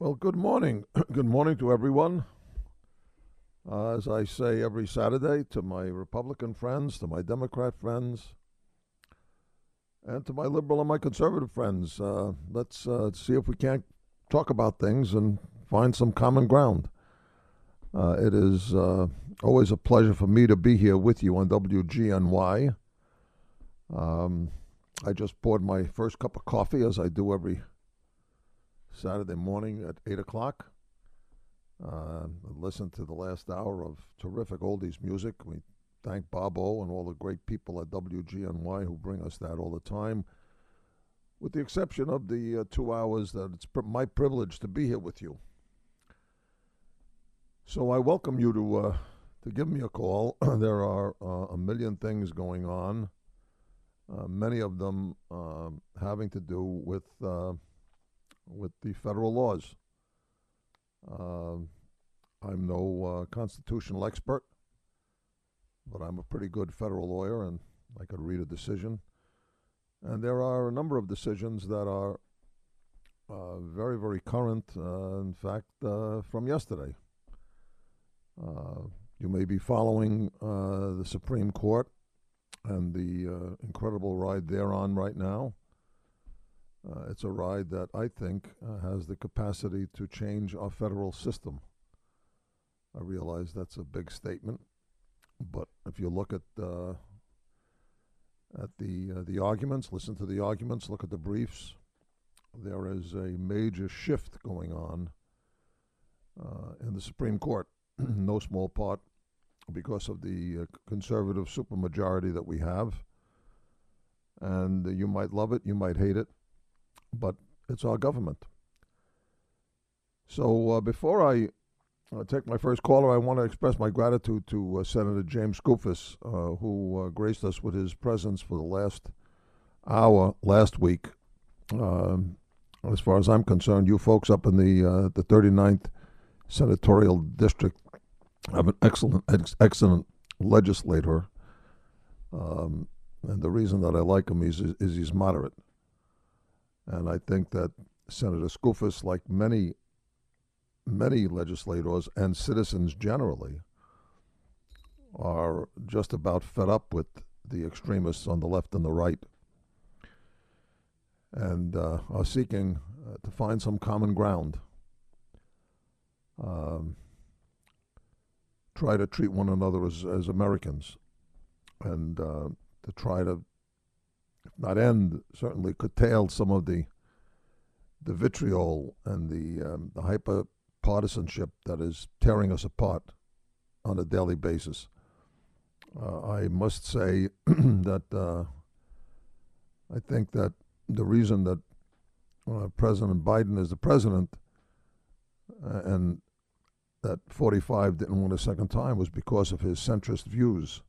Well, good morning. Good morning to everyone. As I say every Saturday to my Republican friends, to my Democrat friends, and to my liberal and my conservative friends, let's see if we can't talk about things and find some common ground. It is always a pleasure for me to be here with you on WGNY. Um, I just poured my first cup of coffee, as I do every Saturday morning at 8 o'clock. Listened to the last hour of terrific oldies music. We thank Bob O and all the great people at WGNY who bring us that all the time, with the exception of the 2 hours that it's my privilege to be here with you. So I welcome you to give me a call. There are a million things going on, many of them having to do with the federal laws. I'm no constitutional expert, but I'm a pretty good federal lawyer, and I could read a decision. And there are a number of decisions that are very, very current, in fact, from yesterday. You may be following the Supreme Court and the incredible ride they're on right now. It's a ride that I think has the capacity to change our federal system. I realize that's a big statement, but if you look at the arguments, listen to the arguments, look at the briefs, there is a major shift going on in the Supreme Court, no small part because of the conservative supermajority that we have. And you might love it, you might hate it, but it's our government. So before I take my first caller, I want to express my gratitude to Senator James Skoufis, who graced us with his presence for the last hour last week. As far as I'm concerned, you folks up in the 39th Senatorial District have an excellent legislator. And the reason that I like him is he's moderate. And I think that Senator Skoufis, like many legislators and citizens generally, are just about fed up with the extremists on the left and the right, and are seeking to find some common ground. Try to treat one another as Americans, and to try to, if not end, certainly curtail some of the vitriol and the hyper partisanship that is tearing us apart on a daily basis. I must say that I think that the reason that President Biden is the president and that 45 didn't win a second time was because of his centrist views.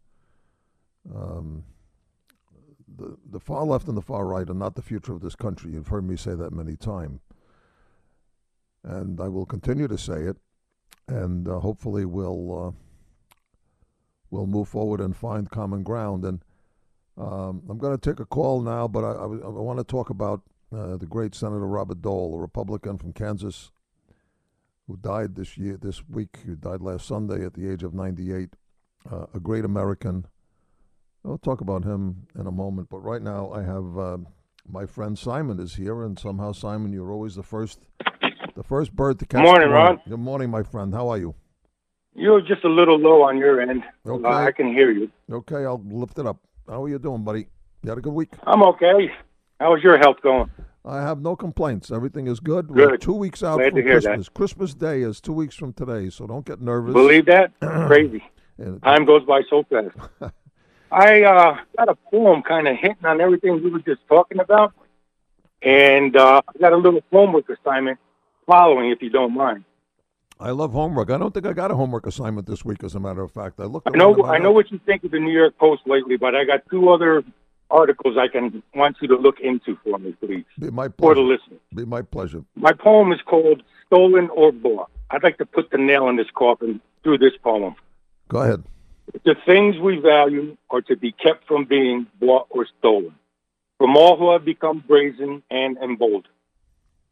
The far left and the far right are not the future of this country. You've heard me say that many times. And I will continue to say it, and hopefully we'll move forward and find common ground. And I'm going to take a call now, but I want to talk about the great Senator Robert Dole, a Republican from Kansas, who died this week. He died last Sunday at the age of 98. A great American. I'll talk about him in a moment, but right now I have my friend Simon is here, and somehow, Simon, you're always the first bird to catch. Morning, Ron. Good morning, my friend. How are you? You're just a little low on your end. Okay. I can hear you. Okay, I'll lift it up. How are you doing, buddy? You had a good week? I'm okay. How's your health going? I have no complaints. Everything is good. Good. We're 2 weeks out Glad from to hear Christmas. that. Christmas Day is 2 weeks from today, so don't get nervous. Believe that? Crazy. Time goes by so fast. I got a poem kind of hinting on everything we were just talking about, and I got a little homework assignment following, if you don't mind. I love homework. I don't think I got a homework assignment this week, as a matter of fact. I know what you think of the New York Post lately, but I got two other articles I want you to look into for me, please. Be my pleasure. For the listeners. Be my pleasure. My poem is called Stolen or Bought. I'd like to put the nail in this coffin through this poem. Go ahead. The things we value are to be kept from being bought or stolen, from all who have become brazen and emboldened.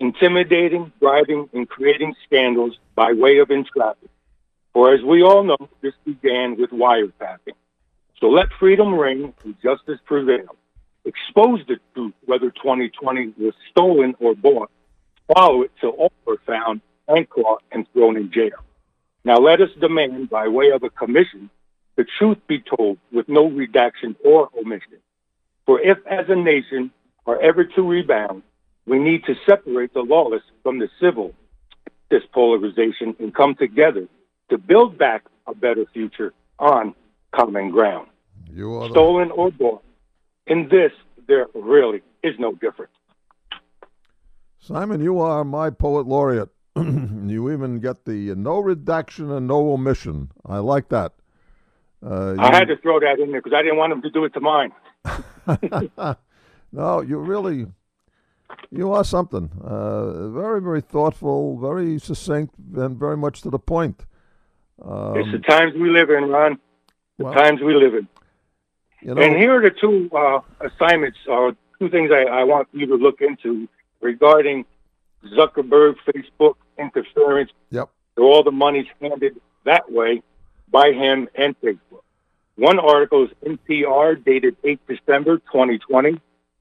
intimidating, bribing, and creating scandals by way of entrapment. For as we all know, this began with wiretapping. So let freedom ring and justice prevail. Expose the truth, whether 2020 was stolen or bought. Follow it till all are found and caught and thrown in jail. Now let us demand, by way of a commission, the truth be told with no redaction or omission. For if, as a nation, are ever to rebound, we need to separate the lawless from the civil, this polarization, and come together to build back a better future on common ground. Stolen or bought. In this, there really is no difference. Simon, you are my poet laureate. You even get the no redaction and no omission. I like that. I had to throw that in there because I didn't want him to do it to mine. No, you are something. Very, very thoughtful, very succinct, and very much to the point. It's the times we live in, Ron. Times we live in. You know, and here are the two assignments, or two things I want you to look into regarding Zuckerberg, Facebook interference. Yep. So all the money's handed that way by him and Facebook. One article is NPR, dated 8 December 2020.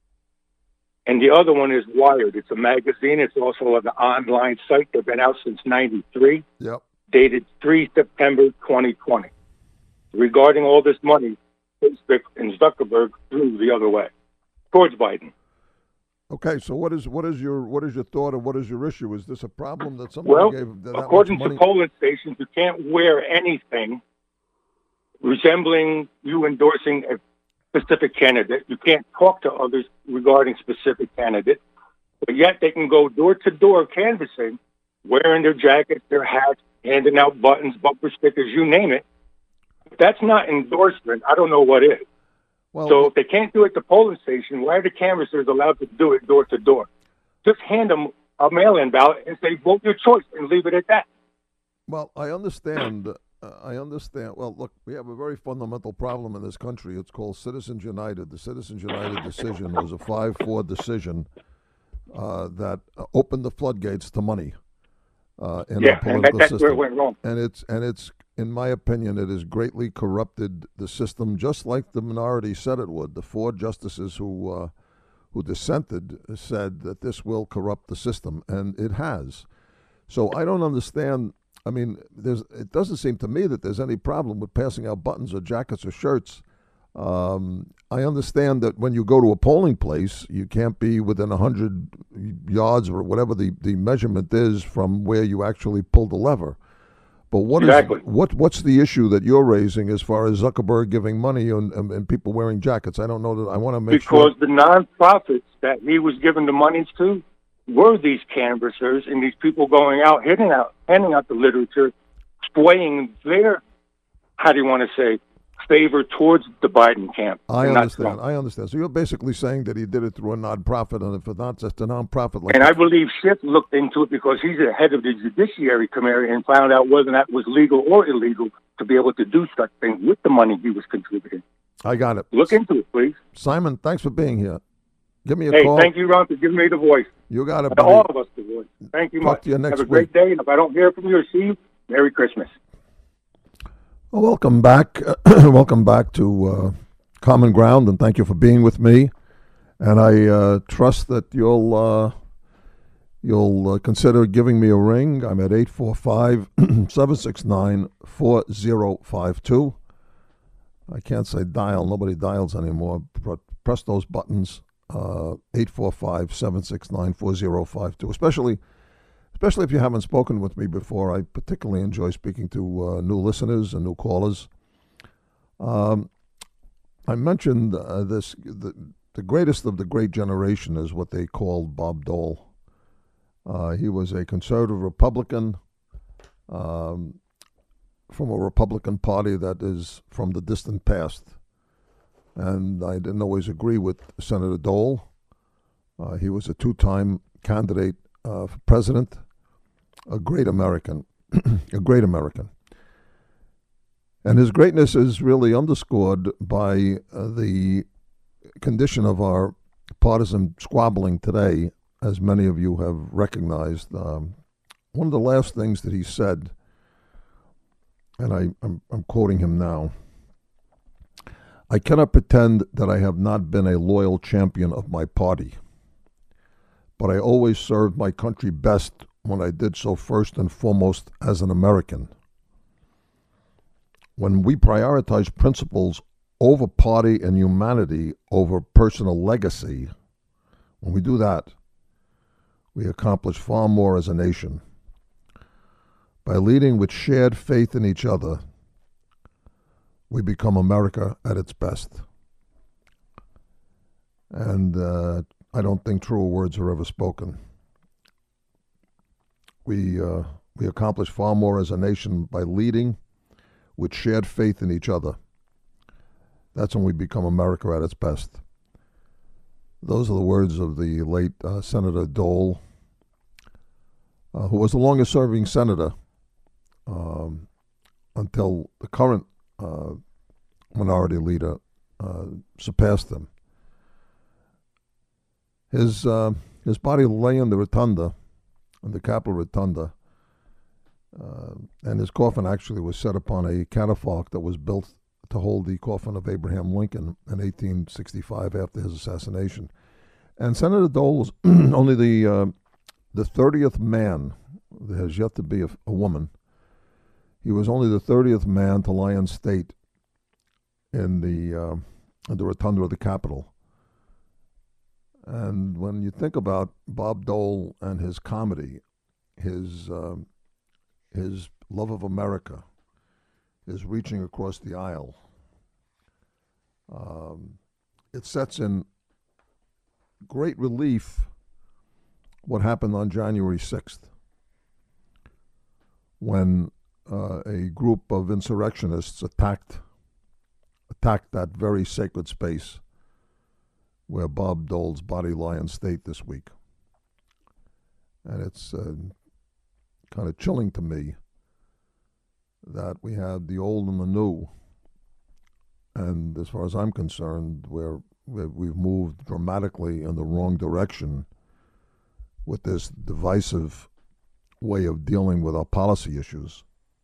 And the other one is Wired. It's a magazine. It's also an online site. They've been out since 93. Yep. Dated 3 September 2020. Regarding all this money, Facebook and Zuckerberg threw the other way, towards Biden. Okay, so what is your thought, or what is your issue? Is this a problem that somebody gave? That according much to money? polling stations, you can't wear anything resembling you endorsing a specific candidate. You can't talk to others regarding specific candidates, but yet they can go door to door canvassing, wearing their jackets, their hats, handing out buttons, bumper stickers, you name it. If that's not endorsement, I don't know what is. Well, so if they can't do it at the polling station, why are the canvassers allowed to do it door to door? Just hand them a mail-in ballot and say, vote your choice, and leave it at that. Well, I understand. Well, look, we have a very fundamental problem in this country. It's called Citizens United. The Citizens United decision was a 5-4 decision that opened the floodgates to money in our political that's system. where it went wrong. And it's, in my opinion, it has greatly corrupted the system, just like the minority said it would. The 4 justices who dissented said that this will corrupt the system, and it has. So I don't understand. I mean, it doesn't seem to me that there's any problem with passing out buttons or jackets or shirts. I understand that when you go to a polling place, you can't be within 100 yards or whatever the measurement is from where you actually pull the lever. But what's the issue that you're raising as far as Zuckerberg giving money and people wearing jackets? I don't know that. I want to make sure. Because the nonprofits that he was giving the monies to were these canvassers and these people going out, handing out the literature, swaying their, how do you want to say, favor towards the Biden camp. I understand. So you're basically saying that he did it through a nonprofit, and if it's not just a nonprofit like. And I believe Schiff looked into it because he's the head of the Judiciary Committee and found out whether that was legal or illegal to be able to do such things with the money he was contributing. I got it. Look into it, please. Simon, thanks for being here. Give me a call. Hey, thank you, Ron, for giving me the voice. You got it, buddy. All of us the voice. Thank you much. Talk to you next Have a great day, and if I don't hear from you or see you, Merry Christmas. Well, welcome back. Welcome back to Common Ground, and thank you for being with me. And I trust that you'll consider giving me a ring. I'm at 845-769-4052. I can't say dial. Nobody dials anymore. Press those buttons, 845-769-4052, especially if you haven't spoken with me before. I particularly enjoy speaking to new listeners and new callers. I mentioned the greatest of the great generation is what they called Bob Dole. He was a conservative Republican from a Republican Party that is from the distant past. And I didn't always agree with Senator Dole. He was a 2-time candidate for president. A great American, a great American. And his greatness is really underscored by the condition of our partisan squabbling today as many of you have recognized, one of the last things that he said, and I'm quoting him now, "I cannot pretend that I have not been a loyal champion of my party, but I always served my country best when I did so first and foremost as an American. When we prioritize principles over party and humanity over personal legacy, when we do that, we accomplish far more as a nation. By leading with shared faith in each other, we become America at its best." And I don't think truer words are ever spoken. We accomplish far more as a nation by leading with shared faith in each other. That's when we become America at its best. Those are the words of the late Senator Dole, who was the longest serving senator until the current minority leader surpassed him. His body lay in the rotunda, in the Capitol rotunda, and his coffin actually was set upon a catafalque that was built to hold the coffin of Abraham Lincoln in 1865 after his assassination. And Senator Dole was only the 30th man. There has yet to be a woman. He was only the 30th man to lie in state in the rotunda of the Capitol. And when you think about Bob Dole and his comedy, his love of America, his reaching across the aisle, it sets in great relief what happened on January 6th, when a group of insurrectionists attacked that very sacred space where Bob Dole's body lie in state this week. And it's kind of chilling to me that we had the old and the new. And as far as I'm concerned, we've moved dramatically in the wrong direction with this divisive way of dealing with our policy issues.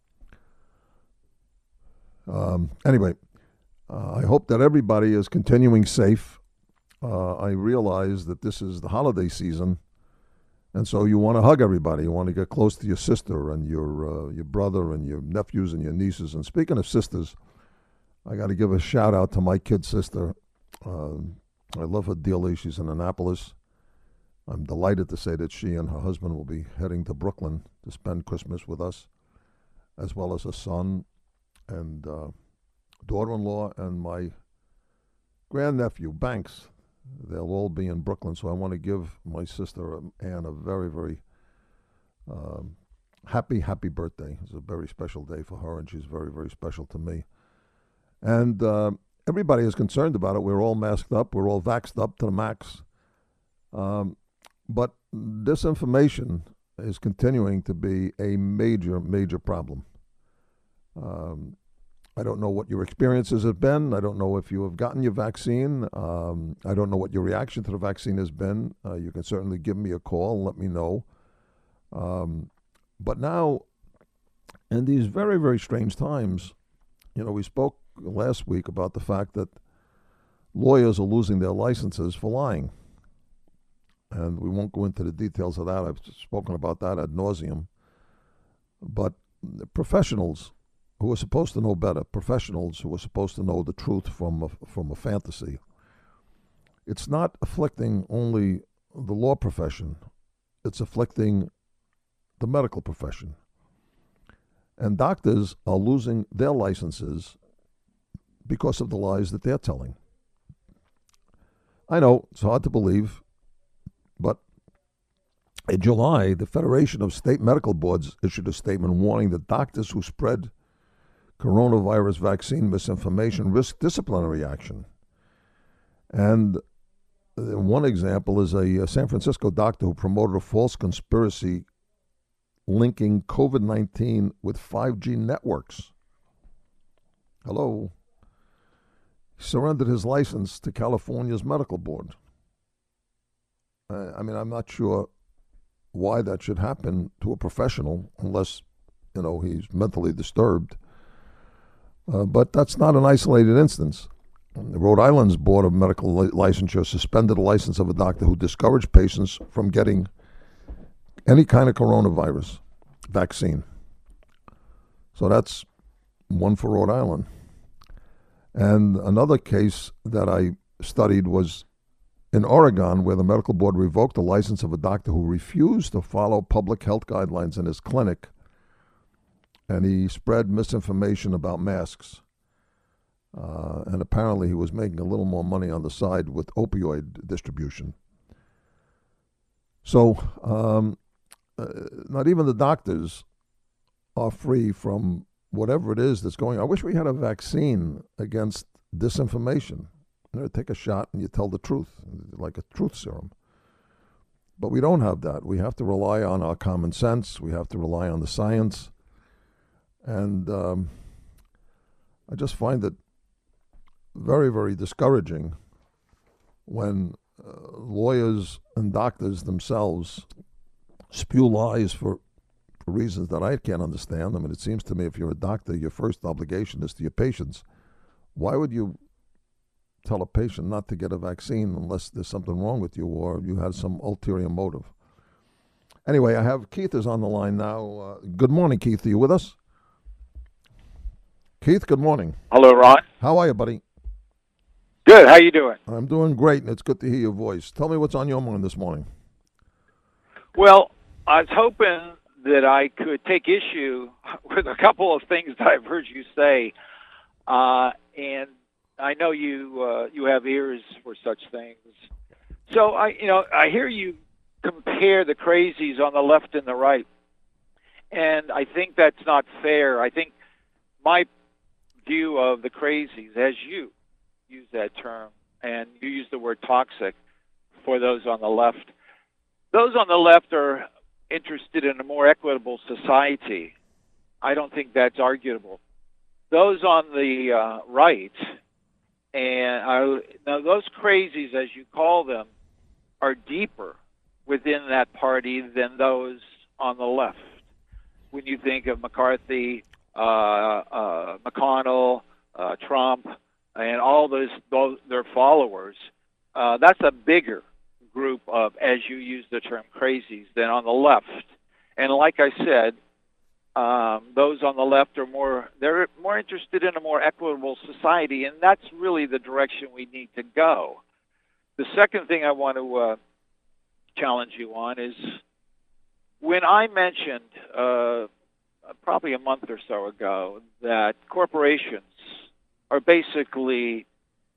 Anyway, I hope that everybody is continuing safe. I realize that this is the holiday season, and so you want to hug everybody. You want to get close to your sister and your brother and your nephews and your nieces. And speaking of sisters, I got to give a shout out to my kid sister. I love her dearly. She's in Annapolis. I'm delighted to say that she and her husband will be heading to Brooklyn to spend Christmas with us, as well as her son and daughter-in-law and my grandnephew, Banks. They'll all be in Brooklyn, so I want to give my sister, Ann, a very, very happy birthday. It's a very special day for her, and she's very, very special to me. And everybody is concerned about it. We're all masked up. We're all vaxxed up to the max. But disinformation is continuing to be a major, major problem. I don't know what your experiences have been. I don't know if you have gotten your vaccine. I don't know what your reaction to the vaccine has been. You can certainly give me a call and let me know. But now, in these very, very strange times, we spoke last week about the fact that lawyers are losing their licenses for lying. And we won't go into the details of that. I've spoken about that ad nauseum. But professionals who are supposed to know better, professionals who are supposed to know the truth from a fantasy, it's not afflicting only the law profession, it's afflicting the medical profession. And doctors are losing their licenses because of the lies that they're telling. I know, it's hard to believe, but in July, the Federation of State Medical Boards issued a statement warning that doctors who spread coronavirus vaccine misinformation risk disciplinary action. And one example is a San Francisco doctor who promoted a false conspiracy linking COVID-19 with 5G networks. Hello. He surrendered his license to California's medical board. I mean, I'm not sure why that should happen to a professional unless, he's mentally disturbed. But that's not an isolated instance. Rhode Island's Board of Medical Licensure suspended the license of a doctor who discouraged patients from getting any kind of coronavirus vaccine. So that's one for Rhode Island. And another case that I studied was in Oregon, where the medical board revoked the license of a doctor who refused to follow public health guidelines in his clinic, and he spread misinformation about masks. And apparently he was making a little more money on the side with opioid distribution. So not even the doctors are free from whatever it is that's going on. I wish we had a vaccine against disinformation. Take a shot and you tell the truth, like a truth serum. But we don't have that. We have to rely on our common sense. We have to rely on the science. And I just find it very, very discouraging when lawyers and doctors themselves spew lies for reasons that I can't understand. I mean, it seems to me if you're a doctor, your first obligation is to your patients. Why would you tell a patient not to get a vaccine unless there's something wrong with you or you had some ulterior motive? Anyway, I have Keith is on the line now. Good morning, Keith. Are you with us? Keith, good morning. Hello, Ron. How are you, buddy? Good. How you doing? I'm doing great, and it's good to hear your voice. Tell me what's on your mind this morning. Well, I was hoping that I could take issue with a couple of things that I've heard you say, and I know you have ears for such things. So I hear you compare the crazies on the left and the right, and I think that's not fair. I think my view of the crazies, as you use that term, and you use the word toxic for those on the left. Those on the left are interested in a more equitable society. I don't think that's arguable. Those on the right, now those crazies, as you call them, are deeper within that party than those on the left. When you think of McCarthy, McConnell, Trump, and all their followers, that's a bigger group of, as you use the term, crazies than on the left. And like I said, those on the left they're more interested in a more equitable society, and that's really the direction we need to go. The second thing I want to challenge you on is when I mentioned probably a month or so ago that corporations are basically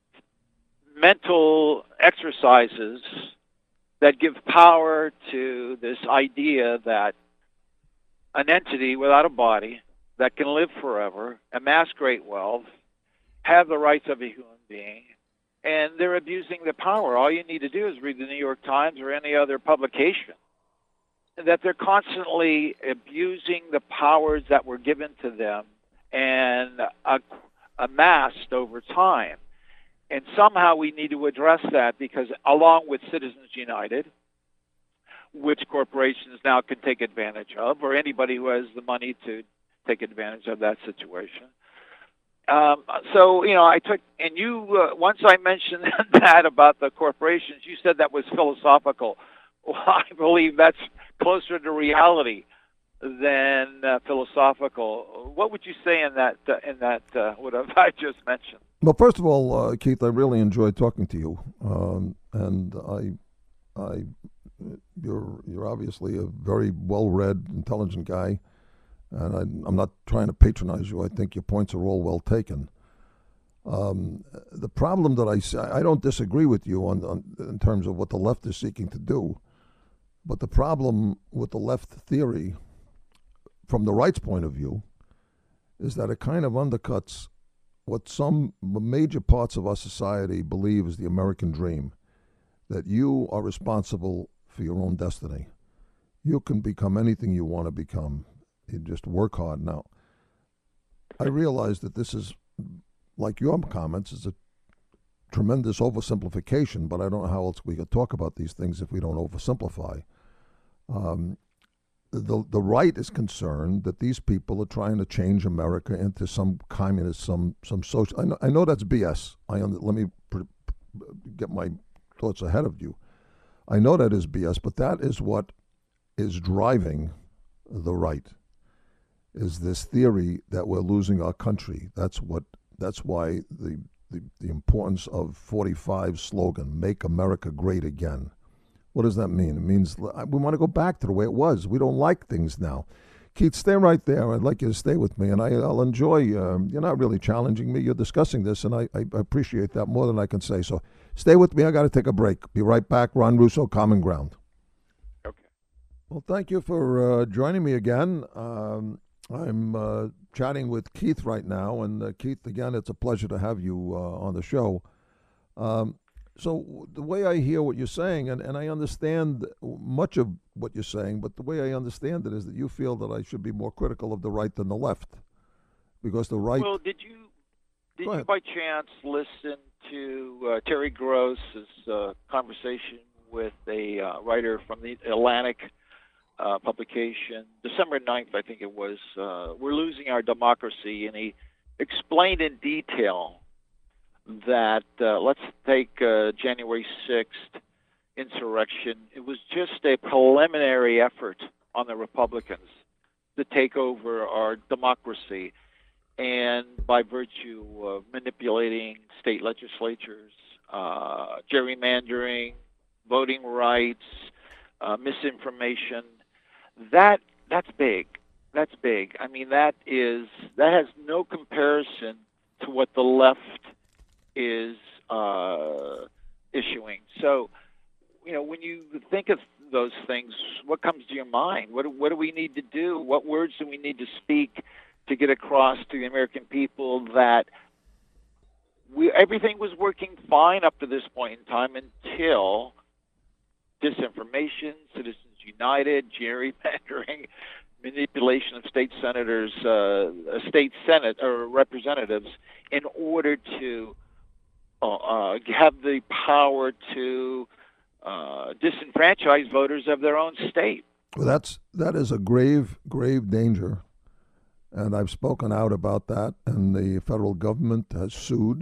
mental exercises that give power to this idea that an entity without a body that can live forever, amass great wealth, have the rights of a human being, and they're abusing the power. All you need to do is read the New York Times or any other publication, that they're constantly abusing the powers that were given to them and amassed over time. And somehow we need to address that because along with Citizens United, which corporations now can take advantage of, or anybody who has the money to take advantage of that situation. Once I mentioned that about the corporations, you said that was philosophical. Well, I believe that's closer to reality than philosophical. What would you say in that what have I just mentioned? Well, first of all, Keith, I really enjoyed talking to you, and you're obviously a very well-read, intelligent guy, and I'm not trying to patronize you. I think your points are all well taken. The problem that I don't disagree with you in terms of what the left is seeking to do, but the problem with the left theory, from the right's point of view, is that it kind of undercuts what some major parts of our society believe is the American dream, that you are responsible for your own destiny. You can become anything you want to become. You just work hard. Now, I realize that this is, like your comments, is tremendous oversimplification, but I don't know how else we could talk about these things if we don't oversimplify. The right is concerned that these people are trying to change America into some communist, some social. I know that's BS. Let me get my thoughts ahead of you. I know that is BS, but that is what is driving the right. Is this theory that we're losing our country? That's why the importance of 45 slogan, "Make America Great Again." What does that mean? It means we want to go back to the way it was. We don't like things now. Keith, stay right there. I'd like you to stay with me, and I'll enjoy. You're not really challenging me. You're discussing this, and I appreciate that more than I can say. So stay with me. I got to take a break. Be right back. Ron Russo, Common Ground. Okay. Well, thank you for joining me again. I'm chatting with Keith right now, and Keith, again, it's a pleasure to have you on the show. So the way I hear what you're saying, and I understand much of what you're saying, but the way I understand it is that you feel that I should be more critical of the right than the left, because the right. Well, did you by chance listen to Terry Gross's conversation with a writer from the Atlantic publication, December 9th, I think it was? We're losing our democracy, and he explained in detail that let's take January 6th insurrection. It was just a preliminary effort on the Republicans to take over our democracy, and by virtue of manipulating state legislatures, gerrymandering, voting rights, misinformation, that's big. That's big. I mean, that has no comparison to what the left is issuing. So, when you think of those things, what comes to your mind? What do we need to do? What words do we need to speak to get across to the American people that everything was working fine up to this point in time until disinformation, Citizens United, gerrymandering, manipulation of state senators, state senate or representatives, in order to have the power to disenfranchise voters of their own state. Well, that is a grave danger, and I've spoken out about that. And the federal government has sued.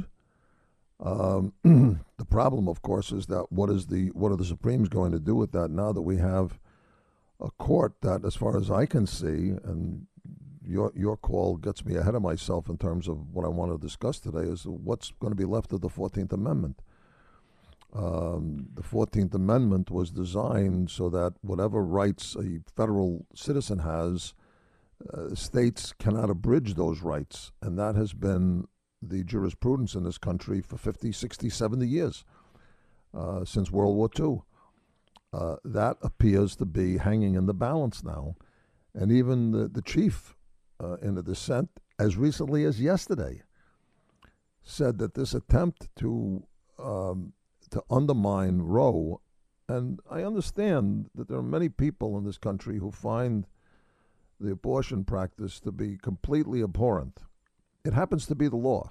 The problem, of course, is that what are the Supremes going to do with that now that we have a court that, as far as I can see, and your call gets me ahead of myself in terms of what I want to discuss today, is what's going to be left of the 14th Amendment. The 14th Amendment was designed so that whatever rights a federal citizen has, states cannot abridge those rights. And that has been the jurisprudence in this country for 50, 60, 70 years, since World War II. That appears to be hanging in the balance now. And even the chief in the dissent, as recently as yesterday, said that this attempt to undermine Roe, and I understand that there are many people in this country who find the abortion practice to be completely abhorrent. It happens to be the law.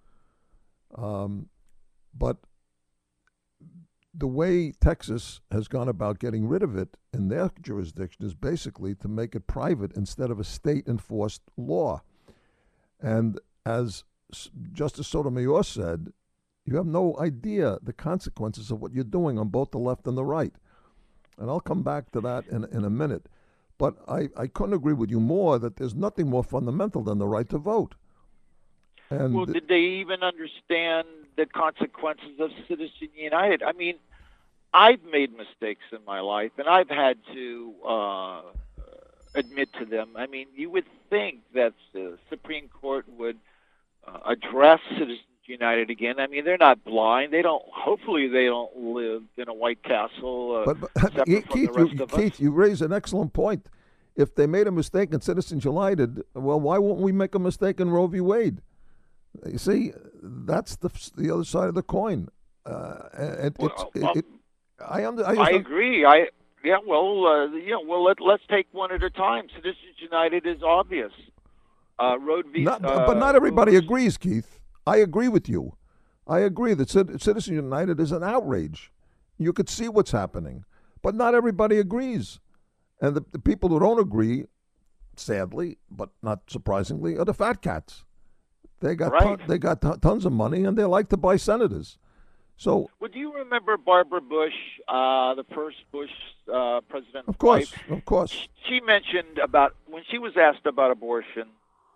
But the way Texas has gone about getting rid of it in their jurisdiction is basically to make it private instead of a state-enforced law. And as Justice Sotomayor said, you have no idea the consequences of what you're doing on both the left and the right. And I'll come back to that in a minute. But I couldn't agree with you more that there's nothing more fundamental than the right to vote. And well, did they even understand the consequences of Citizens United? I mean, I've made mistakes in my life, and I've had to admit to them. I mean, you would think that the Supreme Court would address Citizens United again. I mean, they're not blind. Hopefully they don't live in a White Castle separate from the rest of us. Keith, you raise an excellent point. If they made a mistake in Citizens United, well, why won't we make a mistake in Roe v. Wade? You see, that's the other side of the coin. I agree. Let's take one at a time. Citizens United is obvious. But not everybody agrees, Keith. I agree with you. I agree that Citizens United is an outrage. You could see what's happening, but not everybody agrees. And the people who don't agree, sadly, but not surprisingly, are the fat cats. They got tons of money, and they like to buy senators. So, well, do you remember Barbara Bush, the first Bush president's of course, wife? Of course. She mentioned about when she was asked about abortion.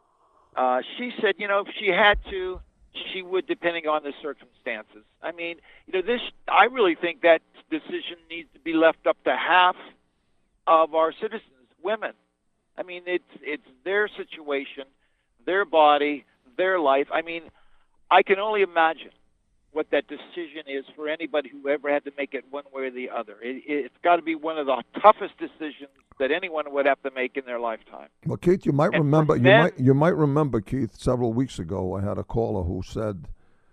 She said, if she had to, she would, depending on the circumstances. I mean, I really think that decision needs to be left up to half of our citizens, women. I mean, it's their situation, their body, their life. I mean, I can only imagine what that decision is for anybody who ever had to make it one way or the other. It's got to be one of the toughest decisions that anyone would have to make in their lifetime. Well, Keith, you might remember. You might remember, Keith. Several weeks ago, I had a caller who said,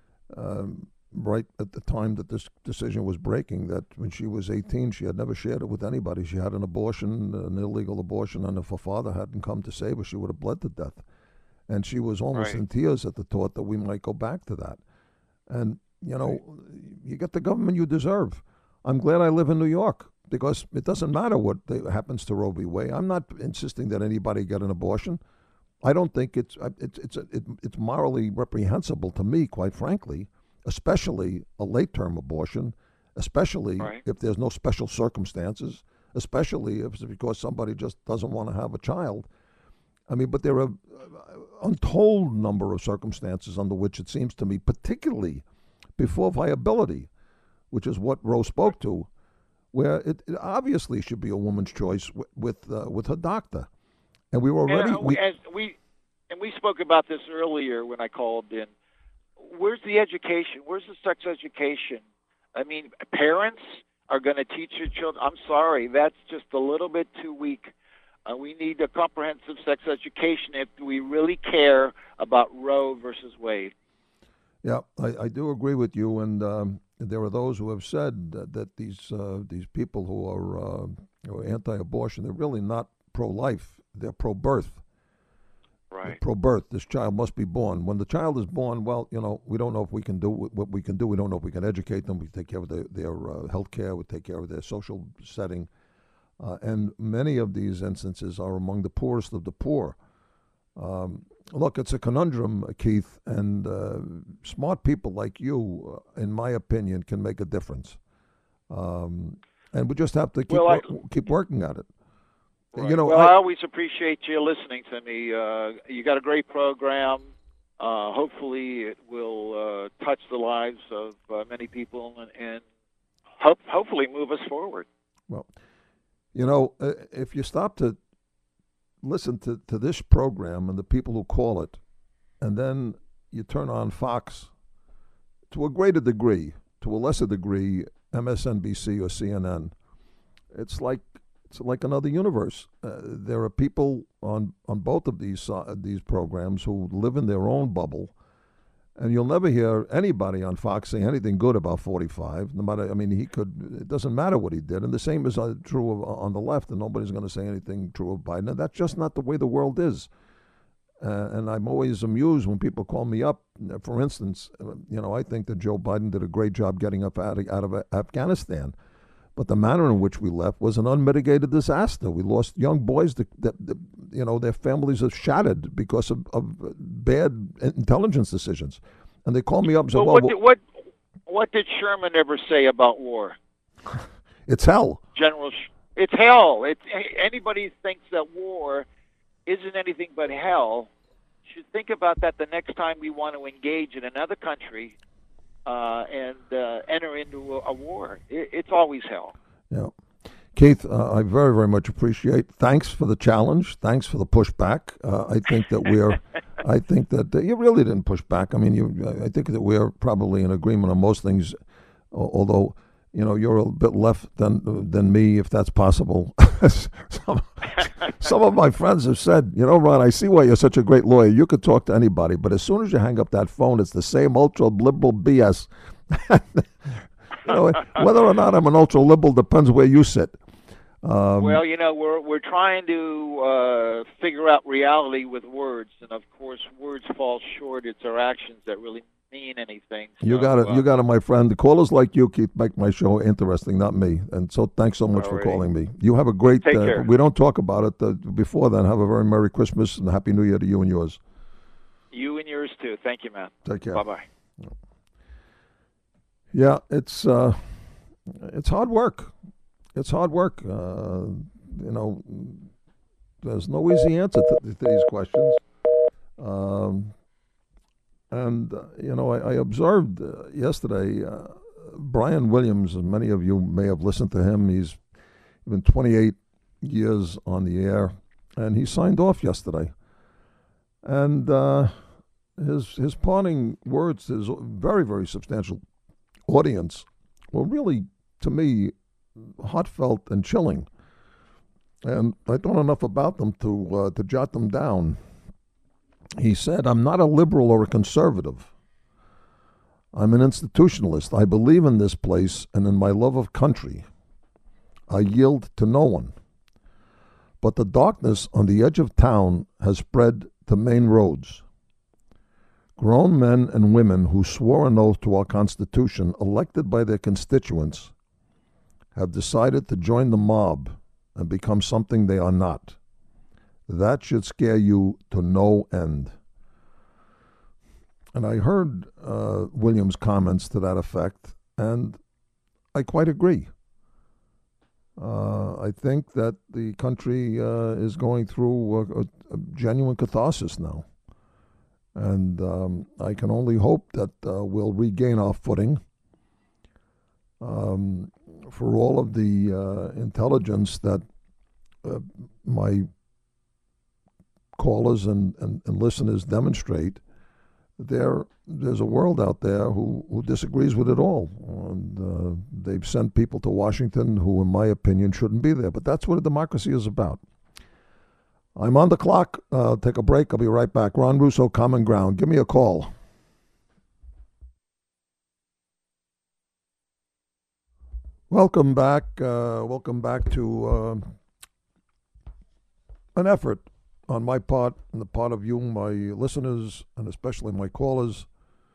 right at the time that this decision was breaking, that when she was 18, she had never shared it with anybody. She had an abortion, an illegal abortion, and if her father hadn't come to save her, she would have bled to death. And she was almost in tears at the thought that we might go back to that. And you get the government you deserve. I'm glad I live in New York, because it doesn't matter what happens to Roe v. Wade. I'm not insisting that anybody get an abortion. I don't think it's morally reprehensible to me, quite frankly, especially a late-term abortion, especially if there's no special circumstances, especially if it's because somebody just doesn't want to have a child. I mean, but there are untold number of circumstances under which it seems to me, particularly before viability, which is what Roe spoke to, where it obviously should be a woman's choice with her doctor. And we were already we spoke about this earlier when I called in. Where's the education? Where's the sex education? I mean, parents are going to teach your children. I'm sorry, that's just a little bit too weak. We need a comprehensive sex education if we really care about Roe versus Wade. Yeah, I do agree with you, and there are those who have said that these people who are anti-abortion, they're really not pro-life; they're pro-birth. Right. They're pro-birth. This child must be born. When the child is born, well, we don't know if we can do what we can do. We don't know if we can educate them. We take care of their health care. We take care of their social setting. And many of these instances are among the poorest of the poor. Look, it's a conundrum, Keith, and smart people like you, in my opinion, can make a difference. And we just have to keep working at it. Right. I always appreciate you listening to me. You got a great program. Hopefully it will touch the lives of many people and hopefully move us forward. Well, if you stop to listen to this program and the people who call it, and then you turn on Fox, to a greater degree, to a lesser degree, MSNBC or CNN, it's like another universe. There are people on both of these programs who live in their own bubble, and you'll never hear anybody on Fox say anything good about 45. No matter, it doesn't matter what he did, and the same is true on the left, and nobody's going to say anything true of Biden. And that's just not the way the world is. And I'm always amused when people call me up. For instance, I think that Joe Biden did a great job getting up out of Afghanistan. But the manner in which we left was an unmitigated disaster. We lost young boys that their families are shattered because of bad intelligence decisions. And they called me up and said, what did Sherman ever say about war? It's hell. It's hell. Anybody thinks that war isn't anything but hell should think about that the next time we want to engage in another country and enter into a war. It's always hell. Yeah. Keith, I very, very much appreciate. Thanks for the challenge. Thanks for the pushback. I think that I think that you really didn't push back. I think that we're probably in agreement on most things, although, you're a bit left than me, if that's possible. Some of my friends have said, Ron, I see why you're such a great lawyer. You could talk to anybody, but as soon as you hang up that phone, it's the same ultra-liberal BS. Whether or not I'm an ultra-liberal depends where you sit. We're trying to figure out reality with words, and of course, words fall short. It's our actions that really mean anything. You got it. You got it, my friend. The callers like you keep make my show interesting, not me. And so thanks so much for calling me. You have a great Take care. We don't talk about it before then. Have a very Merry Christmas and Happy New Year to you and yours. You and yours too. Thank you, man. Take care. Bye-bye. Yeah, it's hard work. It's hard work. There's no easy answer to these questions. I observed yesterday Brian Williams, and many of you may have listened to him. He's been 28 years on the air, and he signed off yesterday. And his parting words to his very, very substantial audience were really, to me, heartfelt and chilling. And I don't know enough about them to jot them down. He said, "I'm not a liberal or a conservative. I'm an institutionalist. I believe in this place and in my love of country. I yield to no one. But the darkness on the edge of town has spread to main roads. Grown men and women who swore an oath to our Constitution, elected by their constituents, have decided to join the mob and become something they are not. That should scare you to no end." And I heard Williams' comments to that effect, and I quite agree. I think that the country is going through a genuine catharsis now. And I can only hope that we'll regain our footing. For all of the intelligence that my callers and listeners demonstrate, there's a world out there who disagrees with it all. And they've sent people to Washington who, in my opinion, shouldn't be there. But that's what a democracy is about. I'm on the clock. Take a break. I'll be right back. Ron Russo, Common Ground. Give me a call. Welcome back. Welcome back to an effort on my part and the part of you, my listeners, and especially my callers,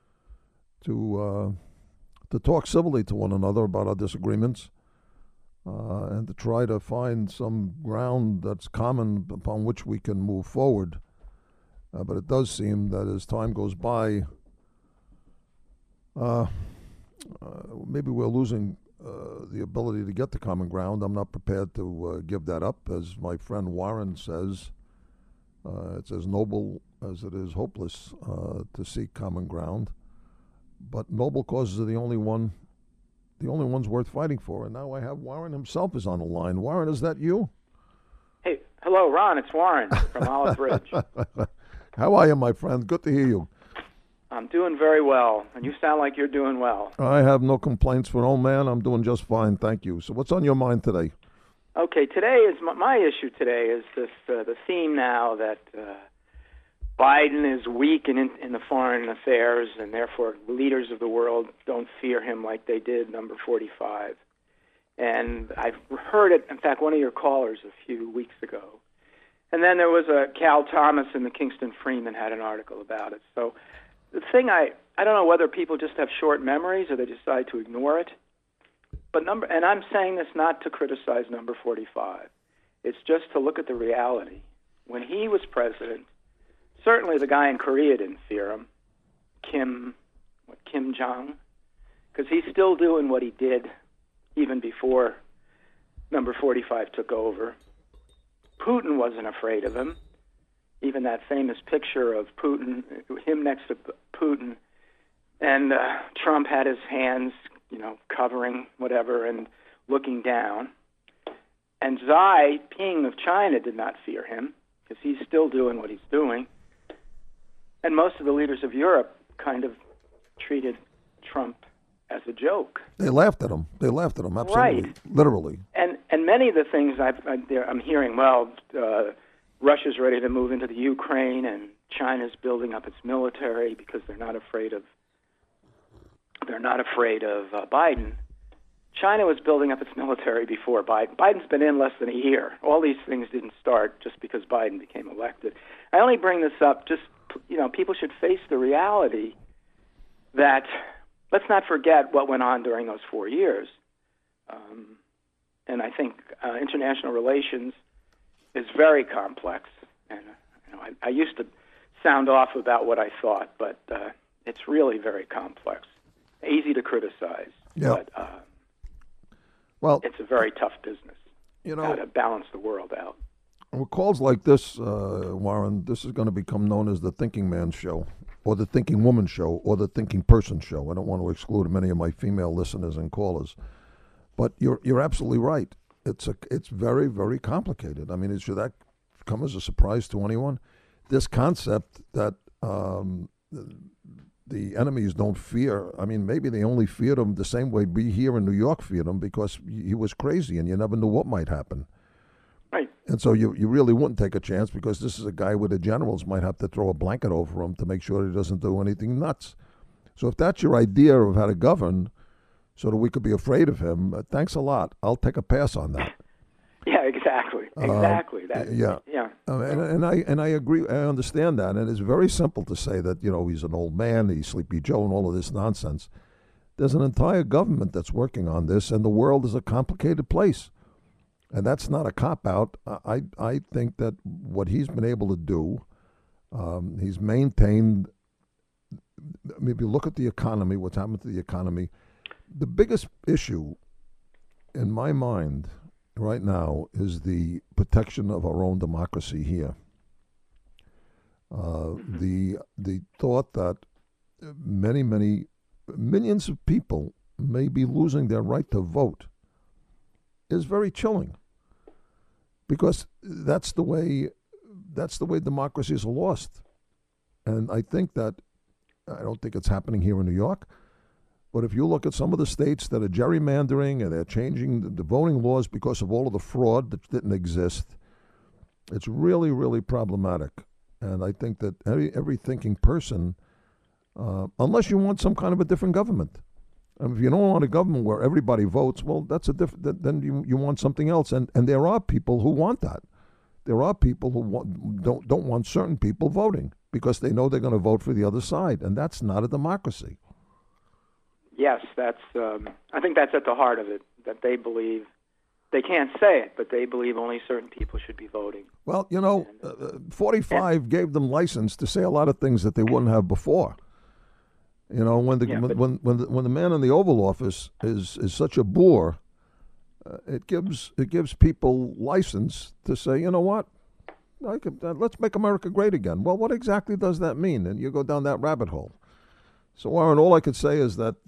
to talk civilly to one another about our disagreements, and to try to find some ground that's common upon which we can move forward. But it does seem that as time goes by, maybe we're losing the ability to get to common ground. I'm not prepared to give that up. As my friend Warren says, it's as noble as it is hopeless to seek common ground. But noble causes are the only ones worth fighting for. And now I have Warren himself is on the line. Warren, is that you? Hey, hello, Ron. It's Warren from Olive Bridge. How are you, my friend? Good to hear you. I'm doing very well, and you sound like you're doing well. I have no complaints for an old man. I'm doing just fine, thank you. So what's on your mind today? Okay, today is my issue today is this the theme now that Biden is weak in the foreign affairs, and therefore leaders of the world don't fear him like they did number 45. And I've heard it, in fact, one of your callers a few weeks ago. And then there was Cal Thomas in the Kingston Freeman had an article about it. So the thing I don't know whether people just have short memories or they decide to ignore it. But and I'm saying this not to criticize number 45. It's just to look at the reality. When he was president, certainly the guy in Korea didn't fear him, Kim Jong, because he's still doing what he did even before number 45 took over. Putin wasn't afraid of him. Even that famous picture of Putin, him next to Putin, and Trump had his hands, covering whatever and looking down. And Xi Jinping of China did not fear him because he's still doing what he's doing. And most of the leaders of Europe kind of treated Trump as a joke. They laughed at him. Absolutely, right. Literally. And many of the things I'm hearing, Russia's ready to move into the Ukraine, and China's building up its military because they're not afraid of Biden. China was building up its military before Biden. Biden's been in less than a year. All these things didn't start just because Biden became elected. I only bring this up just, people should face the reality that let's not forget what went on during those 4 years. And I think international relations is very complex. And I used to sound off about what I thought, but it's really very complex. Easy to criticize, but well, it's a very tough business. How to balance the world out. With calls like this, Warren, this is going to become known as the Thinking Man Show, or the Thinking Woman Show, or the Thinking Person Show. I don't want to exclude many of my female listeners and callers, but you're absolutely right. It's very, very complicated. I mean, should that come as a surprise to anyone? This concept that the enemies don't fear. I mean, maybe they only feared him the same way we here in New York feared him, because he was crazy and you never knew what might happen. Right. And so you really wouldn't take a chance, because this is a guy where the generals might have to throw a blanket over him to make sure he doesn't do anything nuts. So if that's your idea of how to govern, so that we could be afraid of him, thanks a lot. I'll take a pass on that. Yeah, exactly. Exactly. And I agree. I understand that. And it's very simple to say that, he's an old man, he's Sleepy Joe, and all of this nonsense. There's an entire government that's working on this, and the world is a complicated place. And that's not a cop-out. I think that what he's been able to do, he's maintained. Maybe look at the economy, what's happened to the economy. The biggest issue, in my mind, right now, is the protection of our own democracy here. The thought that many millions of people may be losing their right to vote is very chilling, because that's the way democracies are lost. And I think that, I don't think it's happening here in New York, but if you look at some of the states that are gerrymandering and they're changing the voting laws because of all of the fraud that didn't exist, it's really, really problematic. And I think that every thinking person, unless you want some kind of a different government, if you don't want a government where everybody votes, well, that's a different. Then you want something else, and there are people who want that. There are people who don't want certain people voting because they know they're going to vote for the other side, and that's not a democracy. Yes, that's. I think that's at the heart of it. That they believe, they can't say it, but they believe only certain people should be voting. Well, 45 gave them license to say a lot of things that they wouldn't have before. When the man in the Oval Office is such a bore, it gives people license to say, you know what, let's make America great again. Well, what exactly does that mean? And you go down that rabbit hole. So, Warren, all I could say is that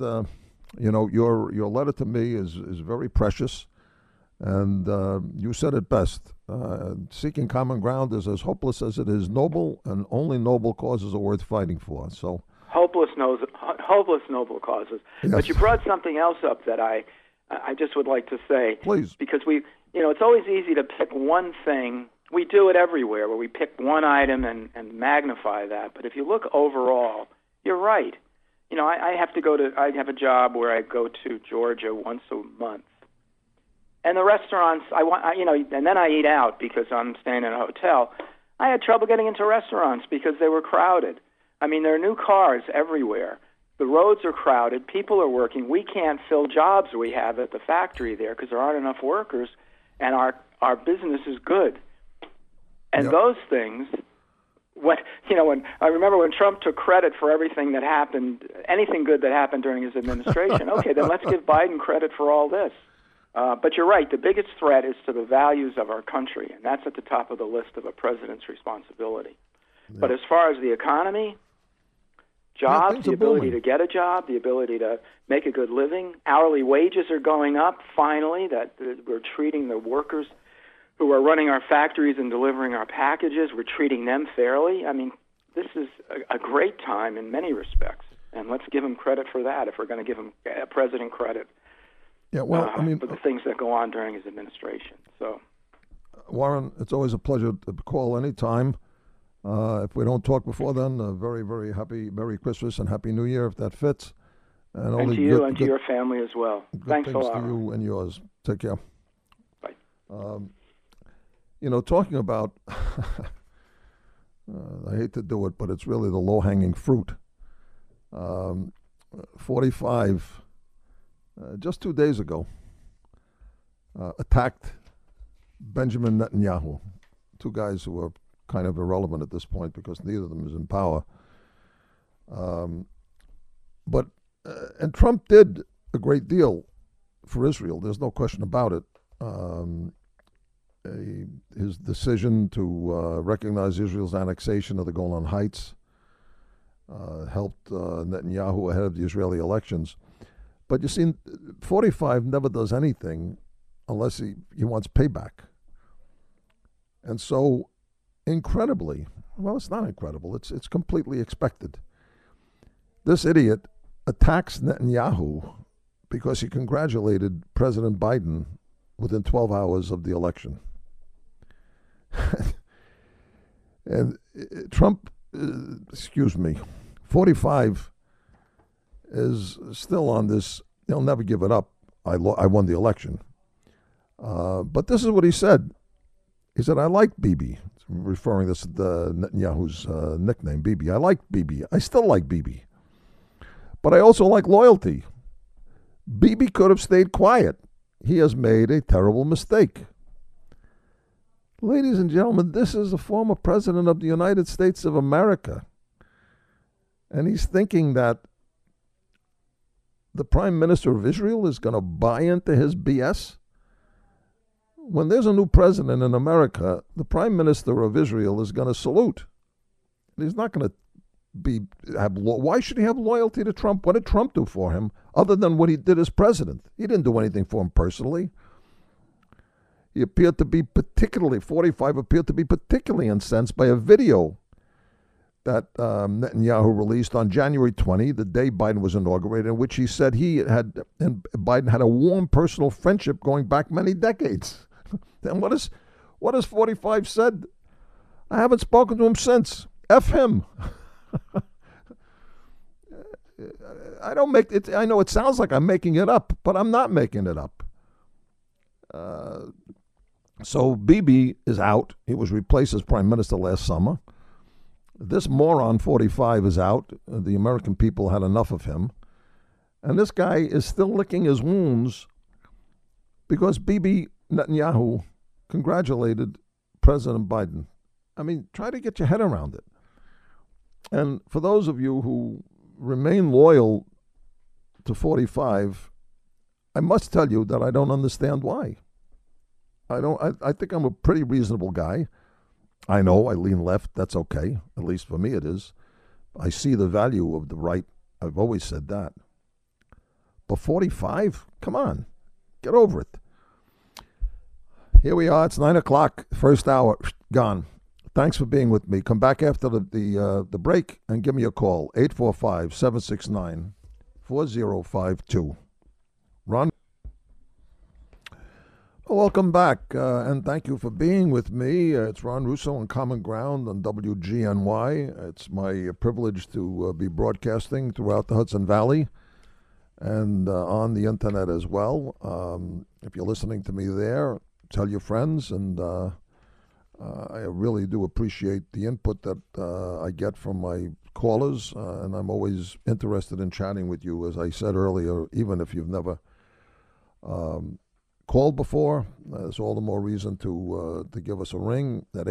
your letter to me is very precious, and you said it best. Seeking common ground is as hopeless as it is noble, and only noble causes are worth fighting for. So. Hopeless noble causes. Yes. But you brought something else up that I just would like to say. Please. Because it's always easy to pick one thing. We do it everywhere, where we pick one item and magnify that. But if you look overall, you're right. I have a job where I go to Georgia once a month. And the restaurants, and then I eat out because I'm staying in a hotel. I had trouble getting into restaurants because they were crowded. I mean, there are new cars everywhere. The roads are crowded. People are working. We can't fill jobs we have at the factory there because there aren't enough workers, and our business is good. And those things, when I remember when Trump took credit for everything that happened, anything good that happened during his administration. Okay, then let's give Biden credit for all this. But you're right. The biggest threat is to the values of our country, and that's at the top of the list of a president's responsibility. Yeah. But as far as the economy, jobs, the ability to get a job, the ability to make a good living, hourly wages are going up, finally, that we're treating the workers who are running our factories and delivering our packages, we're treating them fairly. I mean, this is a great time in many respects, and let's give him credit for that if we're going to give him president credit. Yeah, well, for the things that go on during his administration. So, Warren, it's always a pleasure to call any time. If we don't talk before then, a very, very happy Merry Christmas and Happy New Year if that fits. And to you and to your family as well. Thanks a lot. To you and yours. Take care. Bye. Talking about, I hate to do it, but it's really the low-hanging fruit. 45, just 2 days ago, attacked Benjamin Netanyahu, two guys who are kind of irrelevant at this point because neither of them is in power. And Trump did a great deal for Israel. There's no question about it. His decision to recognize Israel's annexation of the Golan Heights helped Netanyahu ahead of the Israeli elections. But you see, 45 never does anything unless he wants payback. And so, incredibly, well, it's not incredible, it's completely expected. This idiot attacks Netanyahu because he congratulated President Biden within 12 hours of the election. And Trump, 45 is still on this, he'll never give it up. I won the election. But this is what he said. He said, I like Bibi, referring this to Netanyahu's nickname, Bibi. I like Bibi. I still like Bibi. But I also like loyalty. Bibi could have stayed quiet. He has made a terrible mistake. Ladies and gentlemen, this is a former president of the United States of America. And he's thinking that the Prime Minister of Israel is going to buy into his BS? When there's a new president in America, the Prime Minister of Israel is going to salute. He's not going to why should he have loyalty to Trump? What did Trump do for him other than what he did as president? He didn't do anything for him personally. He appeared to be 45 appeared to be particularly incensed by a video that Netanyahu released on January 20, the day Biden was inaugurated, in which he said he had and Biden had a warm personal friendship going back many decades. And what has 45 said? I haven't spoken to him since. F him. I don't make it. I know it sounds like I'm making it up, but I'm not making it up. So Bibi is out. He was replaced as prime minister last summer. This moron 45 is out. The American people had enough of him. And this guy is still licking his wounds because Bibi Netanyahu congratulated President Biden. I mean, try to get your head around it. And for those of you who remain loyal to 45, I must tell you that I don't understand why. I think I'm a pretty reasonable guy. I know I lean left. That's okay. At least for me it is. I see the value of the right. I've always said that. But 45? Come on. Get over it. Here we are. It's 9 o'clock. First hour. Gone. Thanks for being with me. Come back after the break and give me a call. 845-769-4052. Ron? Welcome back, and thank you for being with me. It's Ron Russo on Common Ground on WGNY. It's my privilege to be broadcasting throughout the Hudson Valley and on the internet as well. If you're listening to me there, tell your friends, and I really do appreciate the input that I get from my callers, and I'm always interested in chatting with you, as I said earlier, even if you've never called before. There's all the more reason to give us a ring at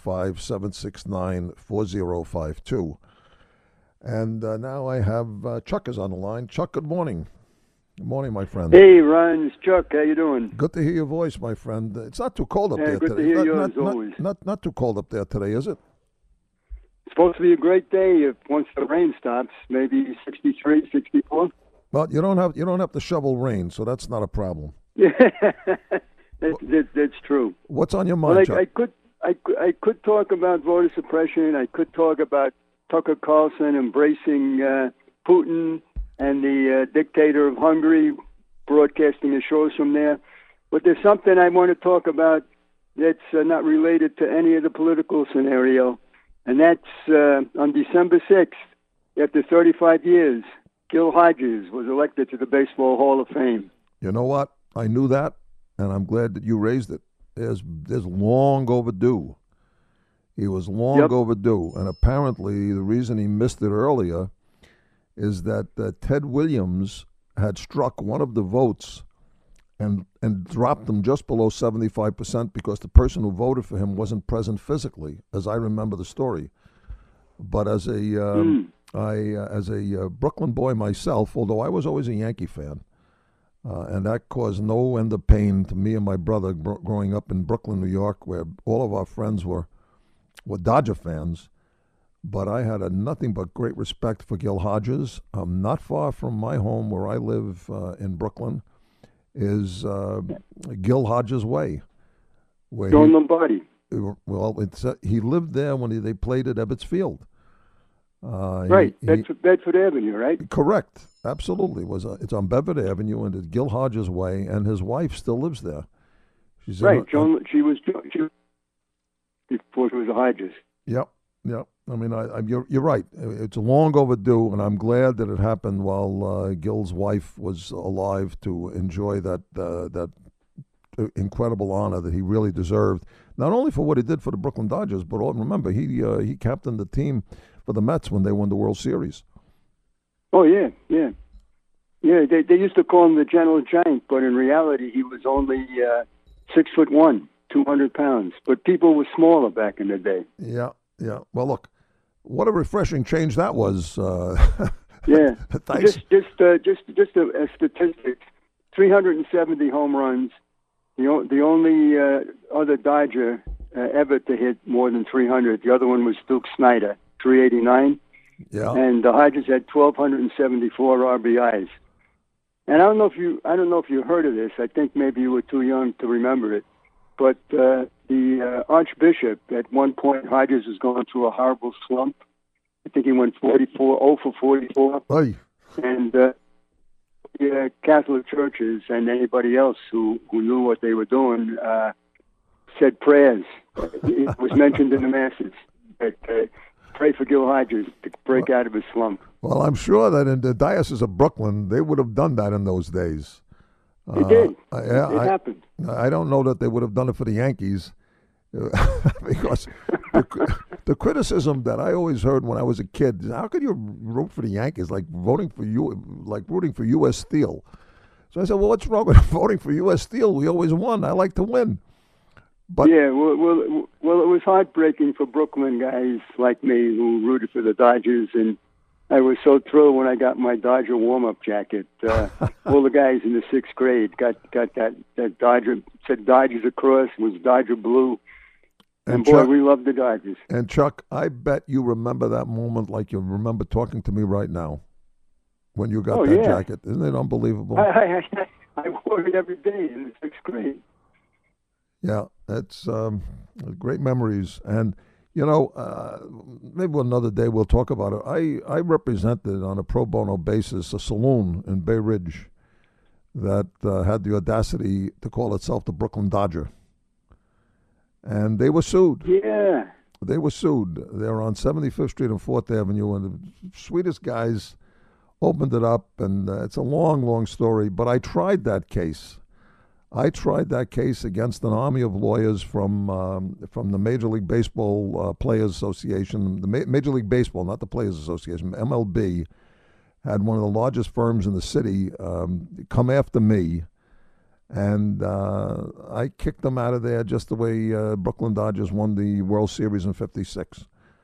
845-769-4052. And now I have Chuck is on the line. Chuck, good morning. Good morning, my friend. Hey, Ron, it's Chuck. How you doing? Good to hear your voice, my friend. It's not too cold up there good today. To hear yours always. Not too cold up there today, is it? It's supposed to be a great day if once the rain stops. Maybe 63, 64. Well, you don't have to shovel rain, so that's not a problem. Yeah, that's true. What's on your mind, Chuck? I could talk about voter suppression. I could talk about Tucker Carlson embracing Putin and the dictator of Hungary, broadcasting the shows from there. But there's something I want to talk about that's not related to any of the political scenario, and that's on December 6th, after 35 years, Gil Hodges was elected to the Baseball Hall of Fame. You know what? I knew that, and I'm glad that you raised it. There's long overdue. He was long overdue, and apparently the reason he missed it earlier is that Ted Williams had struck one of the votes and dropped them just below 75% because the person who voted for him wasn't present physically, as I remember the story. But as a Brooklyn boy myself, although I was always a Yankee fan, and that caused no end of pain to me and my brother growing up in Brooklyn, New York, where all of our friends were Dodger fans. But I had nothing but great respect for Gil Hodges. Not far from my home where I live in Brooklyn is Gil Hodges Way. John Lombardi. Well, he lived there when they played at Ebbets Field. Right, Bedford Avenue, right? Correct, absolutely. It's on Bedford Avenue, and it's Gil Hodges Way, and his wife still lives there. She's right. She was before she was a Hodges. Yep. I mean, you're right. It's long overdue, and I'm glad that it happened while Gil's wife was alive to enjoy that incredible honor that he really deserved. Not only for what he did for the Brooklyn Dodgers, but remember he captained the team for the Mets when they won the World Series. Oh yeah. They used to call him the Gentle Giant, but in reality he was only 6'1", 200 pounds. But people were smaller back in the day. Yeah. Well, look, what a refreshing change that was. Yeah. Thanks. Just a statistic: 370 home runs. The only other Dodger ever to hit more than 300. The other one was Duke Snider, 389. Yeah. And the Hodges had 1,274 RBIs. And I don't know if you heard of this. I think maybe you were too young to remember it. But the Archbishop, at one point, Hodges was going through a horrible slump. I think he went 0 for 44. Oy. And the Catholic churches and anybody else who knew what they were doing said prayers. It was mentioned in the masses that pray for Gil Hodges to break out of his slump. Well, I'm sure that in the Diocese of Brooklyn, they would have done that in those days. It did. It happened. I don't know that they would have done it for the Yankees because the criticism that I always heard when I was a kid is, how could you root for the Yankees like rooting for U.S. Steel? So I said, well, what's wrong with voting for U.S. Steel? We always won. I like to win. But yeah, well, it was heartbreaking for Brooklyn guys like me who rooted for the Dodgers, and I was so thrilled when I got my Dodger warm-up jacket. All the guys in the sixth grade got that Dodger, said Dodgers across, was Dodger blue. And boy, Chuck, we loved the Dodgers. And Chuck, I bet you remember that moment like you remember talking to me right now when you got that jacket. Isn't it unbelievable? I wore it every day in the sixth grade. Yeah, that's great memories. And maybe another day we'll talk about it. I represented on a pro bono basis a saloon in Bay Ridge that had the audacity to call itself the Brooklyn Dodger. And they were sued. Yeah. They were sued. They were on 75th Street and 4th Avenue, and the sweetest guys opened it up, and it's a long, long story. But I tried that case. Against an army of lawyers from the Major League Baseball Players Association. The Major League Baseball, not the Players Association, MLB, had one of the largest firms in the city come after me, and I kicked them out of there just the way Brooklyn Dodgers won the World Series in '56.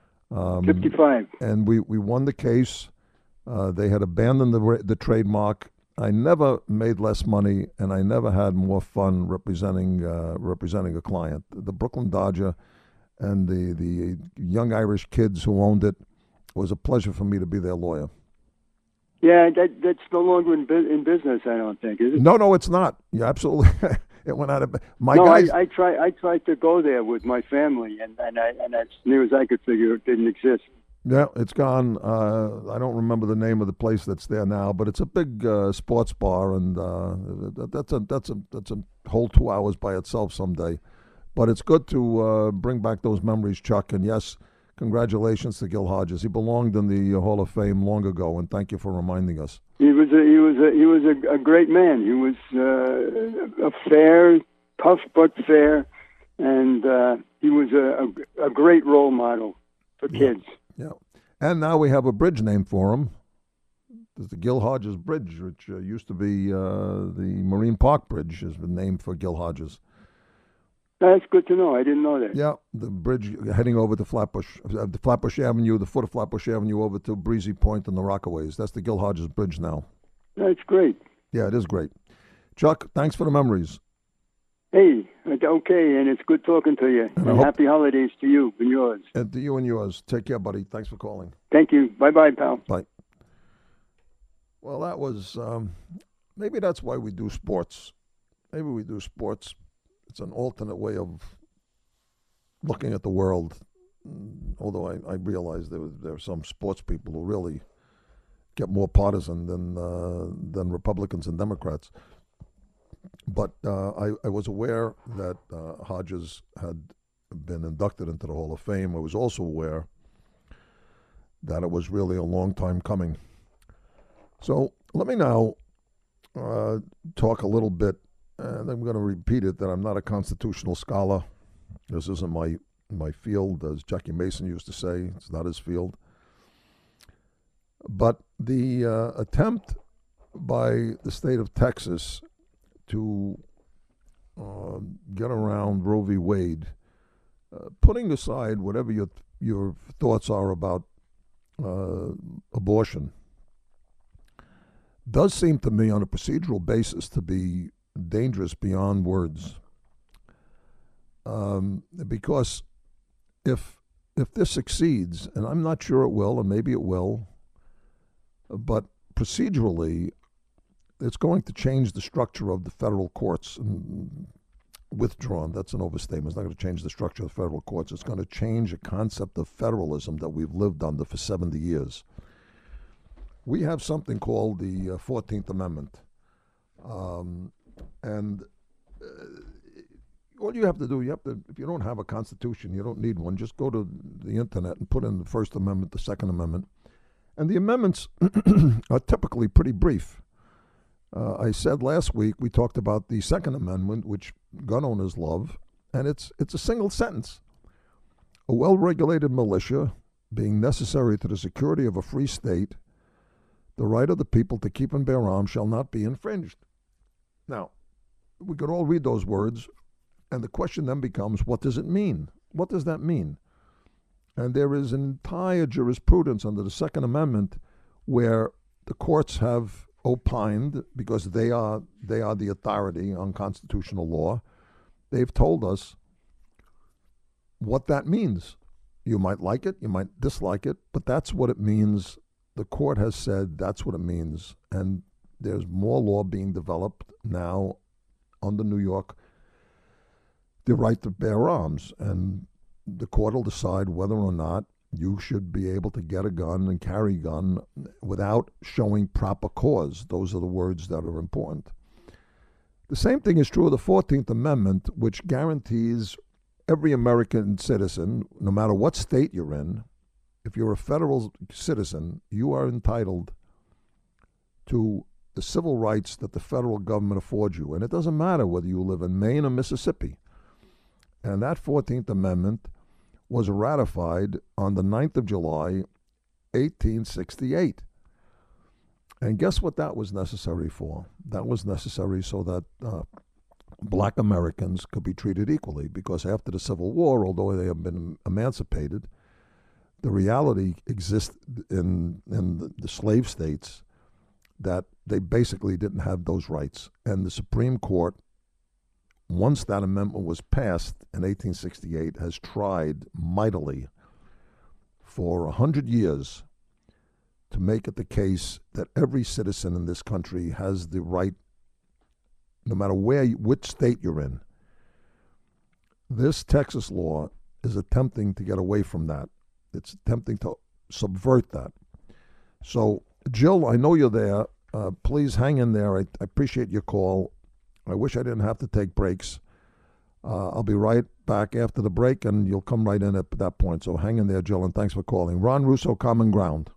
55. And we won the case. They had abandoned the trademark. I never made less money, and I never had more fun representing a client. The Brooklyn Dodger and the young Irish kids who owned it, was a pleasure for me to be their lawyer. Yeah, that's no longer in business, I don't think, is it? No, it's not. Yeah, absolutely. It went out of guys. I tried to go there with my family, and as near as I could figure, it didn't exist. Yeah, it's gone. I don't remember the name of the place that's there now, but it's a big sports bar, and that's a whole 2 hours by itself someday. But it's good to bring back those memories, Chuck. And yes, congratulations to Gil Hodges. He belonged in the Hall of Fame long ago, and thank you for reminding us. He was a great man. He was a fair, tough but fair, and he was a great role model for kids. Yeah, and now we have a bridge named for him. There's the Gil Hodges Bridge, which used to be the Marine Park Bridge, has been named for Gil Hodges. That's good to know. I didn't know that. Yeah, the bridge heading over to Flatbush Avenue, the foot of Flatbush Avenue over to Breezy Point and the Rockaways. That's the Gil Hodges Bridge now. That's great. Yeah, it is great. Chuck, thanks for the memories. Hey, okay, and it's good talking to you. And happy holidays to you and yours. And to you and yours. Take care, buddy. Thanks for calling. Thank you. Bye-bye, pal. Bye. Well, that was, maybe that's why we do sports. Maybe we do sports. It's an alternate way of looking at the world. Although I realize there are some sports people who really get more partisan than Republicans and Democrats. But I was aware that Hodges had been inducted into the Hall of Fame. I was also aware that it was really a long time coming. So let me now talk a little bit, and I'm going to repeat it, that I'm not a constitutional scholar. This isn't my field, as Jackie Mason used to say. It's not his field. But the attempt by the state of Texas to get around Roe v. Wade, putting aside whatever your thoughts are about abortion, does seem to me on a procedural basis to be dangerous beyond words. Because if this succeeds, and I'm not sure it will, and maybe it will, but procedurally, it's going to change the structure of the federal courts. Withdrawn, that's an overstatement. It's not going to change the structure of the federal courts. It's going to change a concept of federalism that we've lived under for 70 years. We have something called the 14th Amendment. And all you have to do, if you don't have a constitution, you don't need one, just go to the internet and put in the First Amendment, the Second Amendment. And the amendments are typically pretty brief. I said last week we talked about the Second Amendment, which gun owners love, and it's a single sentence. A well-regulated militia being necessary to the security of a free state, the right of the people to keep and bear arms shall not be infringed. Now, we could all read those words, and the question then becomes, what does it mean? What does that mean? And there is an entire jurisprudence under the Second Amendment where the courts have opined, because they are the authority on constitutional law. They've told us what that means. You might like it, you might dislike it, but that's what it means. The court has said that's what it means, and there's more law being developed now under New York, the right to bear arms, and the court will decide whether or not you should be able to get a gun and carry a gun without showing proper cause. Those are the words that are important. The same thing is true of the 14th Amendment, which guarantees every American citizen, no matter what state you're in, if you're a federal citizen, you are entitled to the civil rights that the federal government affords you. And it doesn't matter whether you live in Maine or Mississippi. And that 14th Amendment was ratified on the 9th of July, 1868. And guess what that was necessary for? That was necessary so that black Americans could be treated equally, because after the Civil War, although they have been emancipated, the reality exists in the slave states that they basically didn't have those rights. And the Supreme Court, once that amendment was passed in 1868, has tried mightily for 100 years to make it the case that every citizen in this country has the right, no matter which state you're in. This Texas law is attempting to get away from that. It's attempting to subvert that. So, Jill, I know you're there. Please hang in there. I appreciate your call. I wish I didn't have to take breaks. I'll be right back after the break, and you'll come right in at that point. So hang in there, Jill, and thanks for calling. Ron Russo, Common Ground.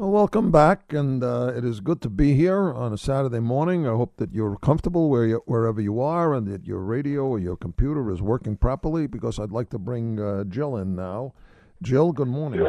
Well, welcome back, and it is good to be here on a Saturday morning. I hope that you're comfortable wherever you are and that your radio or your computer is working properly, because I'd like to bring Jill in now. Jill, good morning.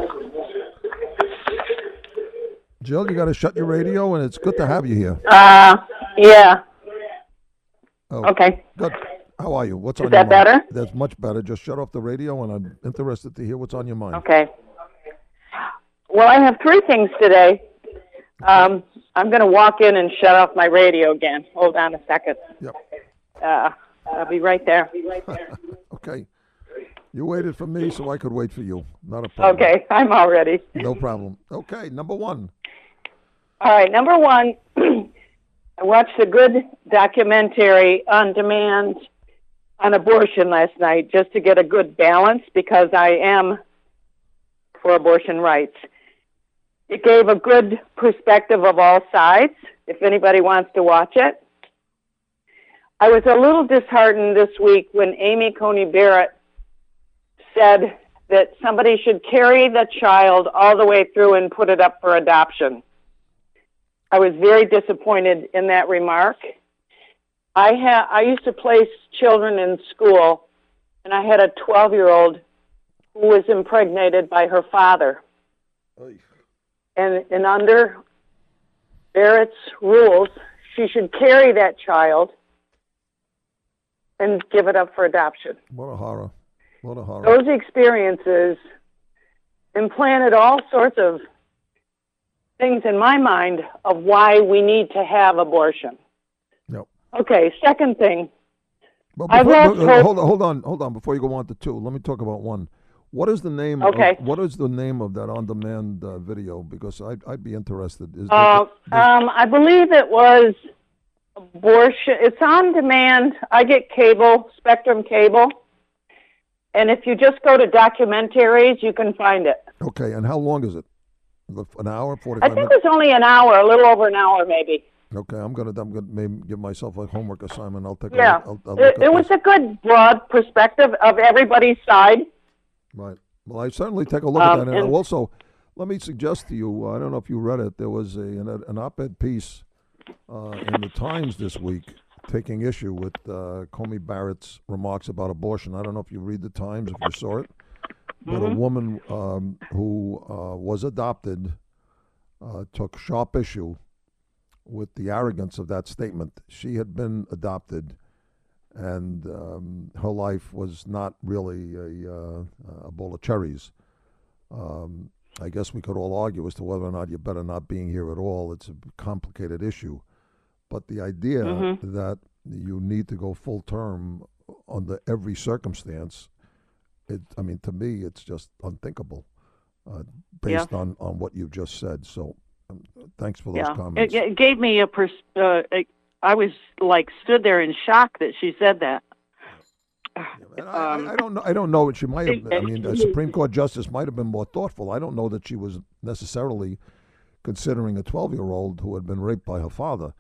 Jill, you got to shut your radio, and it's good to have you here. Yeah. Oh, Okay. good. How are you? What's on Is your that mind? better? That's much better. Just shut off the radio, and I'm interested to hear what's on your mind. Okay. Well, I have three things today. I'm going to walk in and shut off my radio again. Hold on a second. Yep. I'll be right there. Okay. You waited for me, so I could wait for you. Not a problem. Okay, I'm all ready. No problem. Okay, number one. All right, number one, I watched a good documentary on demand on abortion last night just to get a good balance, because I am for abortion rights. It gave a good perspective of all sides, if anybody wants to watch it. I was a little disheartened this week when Amy Coney Barrett said that somebody should carry the child all the way through and put it up for adoption. I was very disappointed in that remark. I used to place children in school, and I had a 12-year-old who was impregnated by her father. Oy. And under Barrett's rules, she should carry that child and give it up for adoption. What a horror. What a horror. Those experiences implanted all sorts of things in my mind of why we need to have abortion. Yep. Okay, second thing. But I've lost hope. hold on. Before you go on to two, let me talk about one. What is the name? Okay. What is the name of that on-demand video? Because I'd be interested. I believe it was abortion. It's on demand. I get cable, Spectrum cable, and if you just go to documentaries, you can find it. Okay, and how long is it? An hour, 45 I think minutes? it's only an hour, a little over an hour, maybe. Okay, I'm gonna maybe give myself a homework assignment. I'll take. Yeah, I'll look at it was this. a good broad perspective of everybody's side. Right. Well, I certainly take a look at that. And and- also, let me suggest to you, I don't know if you read it, there was an op-ed piece in the Times this week taking issue with Coney Barrett's remarks about abortion. I don't know if you read the Times, if you saw it, but a woman who was adopted took sharp issue with the arrogance of that statement. She had been adopted, and her life was not really a bowl of cherries. I guess we could all argue as to whether or not you're better not being here at all. It's a complicated issue. But the idea that you need to go full term under every circumstance, to me, it's just unthinkable based on what you've just said. So thanks for those comments. It gave me I was stood there in shock that she said that. And I don't know. I don't know. She might have. A Supreme Court justice might have been more thoughtful. I don't know that she was necessarily considering a 12-year-old who had been raped by her father.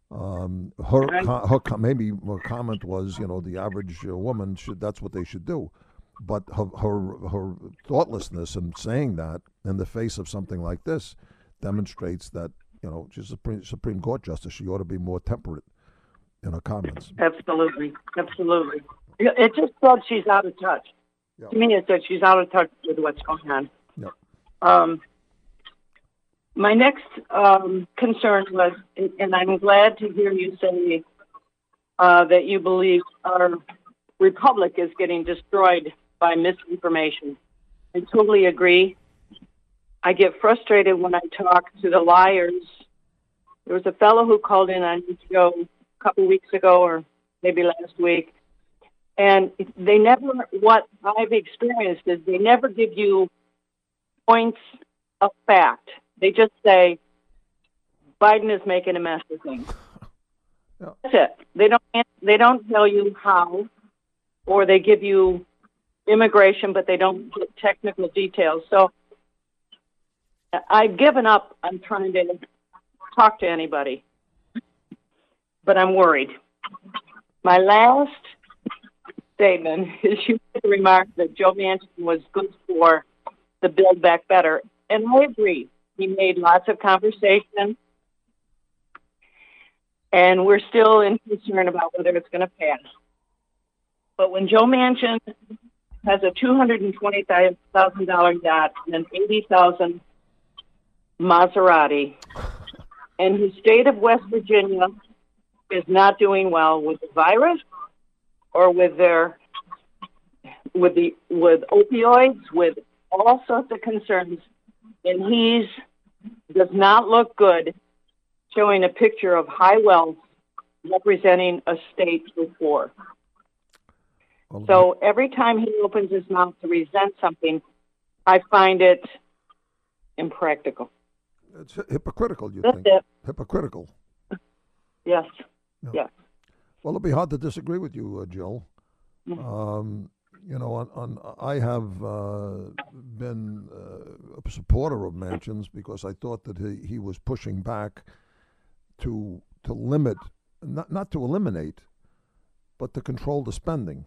Her comment was, the average woman that's what they should do. But her thoughtlessness in saying that in the face of something like this demonstrates that she's a Supreme Court justice. She ought to be more temperate in her comments. Absolutely. It just said she's out of touch. Yep. To me, it said she's out of touch with what's going on. Yep. My next concern was, and I'm glad to hear you say that you believe our republic is getting destroyed by misinformation. I totally agree. I get frustrated when I talk to the liars. There was a fellow who called in on a couple weeks ago, or maybe last week, and what I've experienced is they never give you points of fact. They just say, Biden is making a mess of things. Yeah. That's it. They don't tell you how, or they give you immigration, but they don't get technical details. So I've given up on trying to talk to anybody, but I'm worried. My last statement is you made the remark that Joe Manchin was good for the Build Back Better, and I agree. He made lots of conversation, and we're still in concern about whether it's going to pass. But when Joe Manchin has a $220,000 yacht and an $80,000 Maserati, and his state of West Virginia is not doing well with the virus or with opioids, with all sorts of concerns, and he does not look good showing a picture of high wealth representing a state with war. So every time he opens his mouth to resent something, I find it impractical. It's hypocritical, you That's think? it. Hypocritical. Yes. Yeah. Yes. Well, it'll be hard to disagree with you, Jill. Mm-hmm. I have been a supporter of Manchin's because I thought that he was pushing back to limit, not to eliminate, but to control the spending.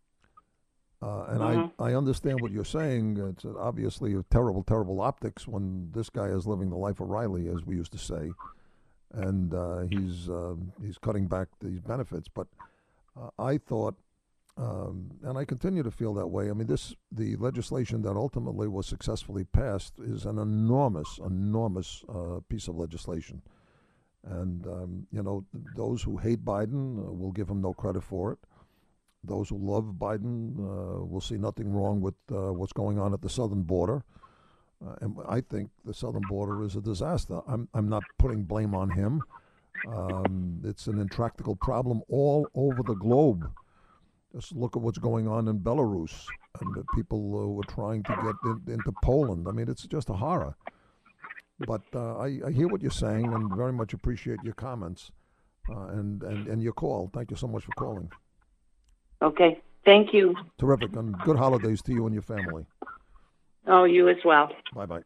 And I understand what you're saying. It's obviously a terrible, terrible optics when this guy is living the life of Riley, as we used to say, and he's cutting back these benefits. But I thought, and I continue to feel that way. I mean, the legislation that ultimately was successfully passed is an enormous, enormous piece of legislation. And those who hate Biden will give him no credit for it. Those who love Biden will see nothing wrong with what's going on at the southern border. And I think the southern border is a disaster. I'm not putting blame on him. It's an intractable problem all over the globe. Just look at what's going on in Belarus and the people who are trying to get into Poland. I mean, it's just a horror. But I hear what you're saying and very much appreciate your comments and your call. Thank you so much for calling. Okay. Thank you. Terrific. And good holidays to you and your family. Oh, you as well. Bye-bye.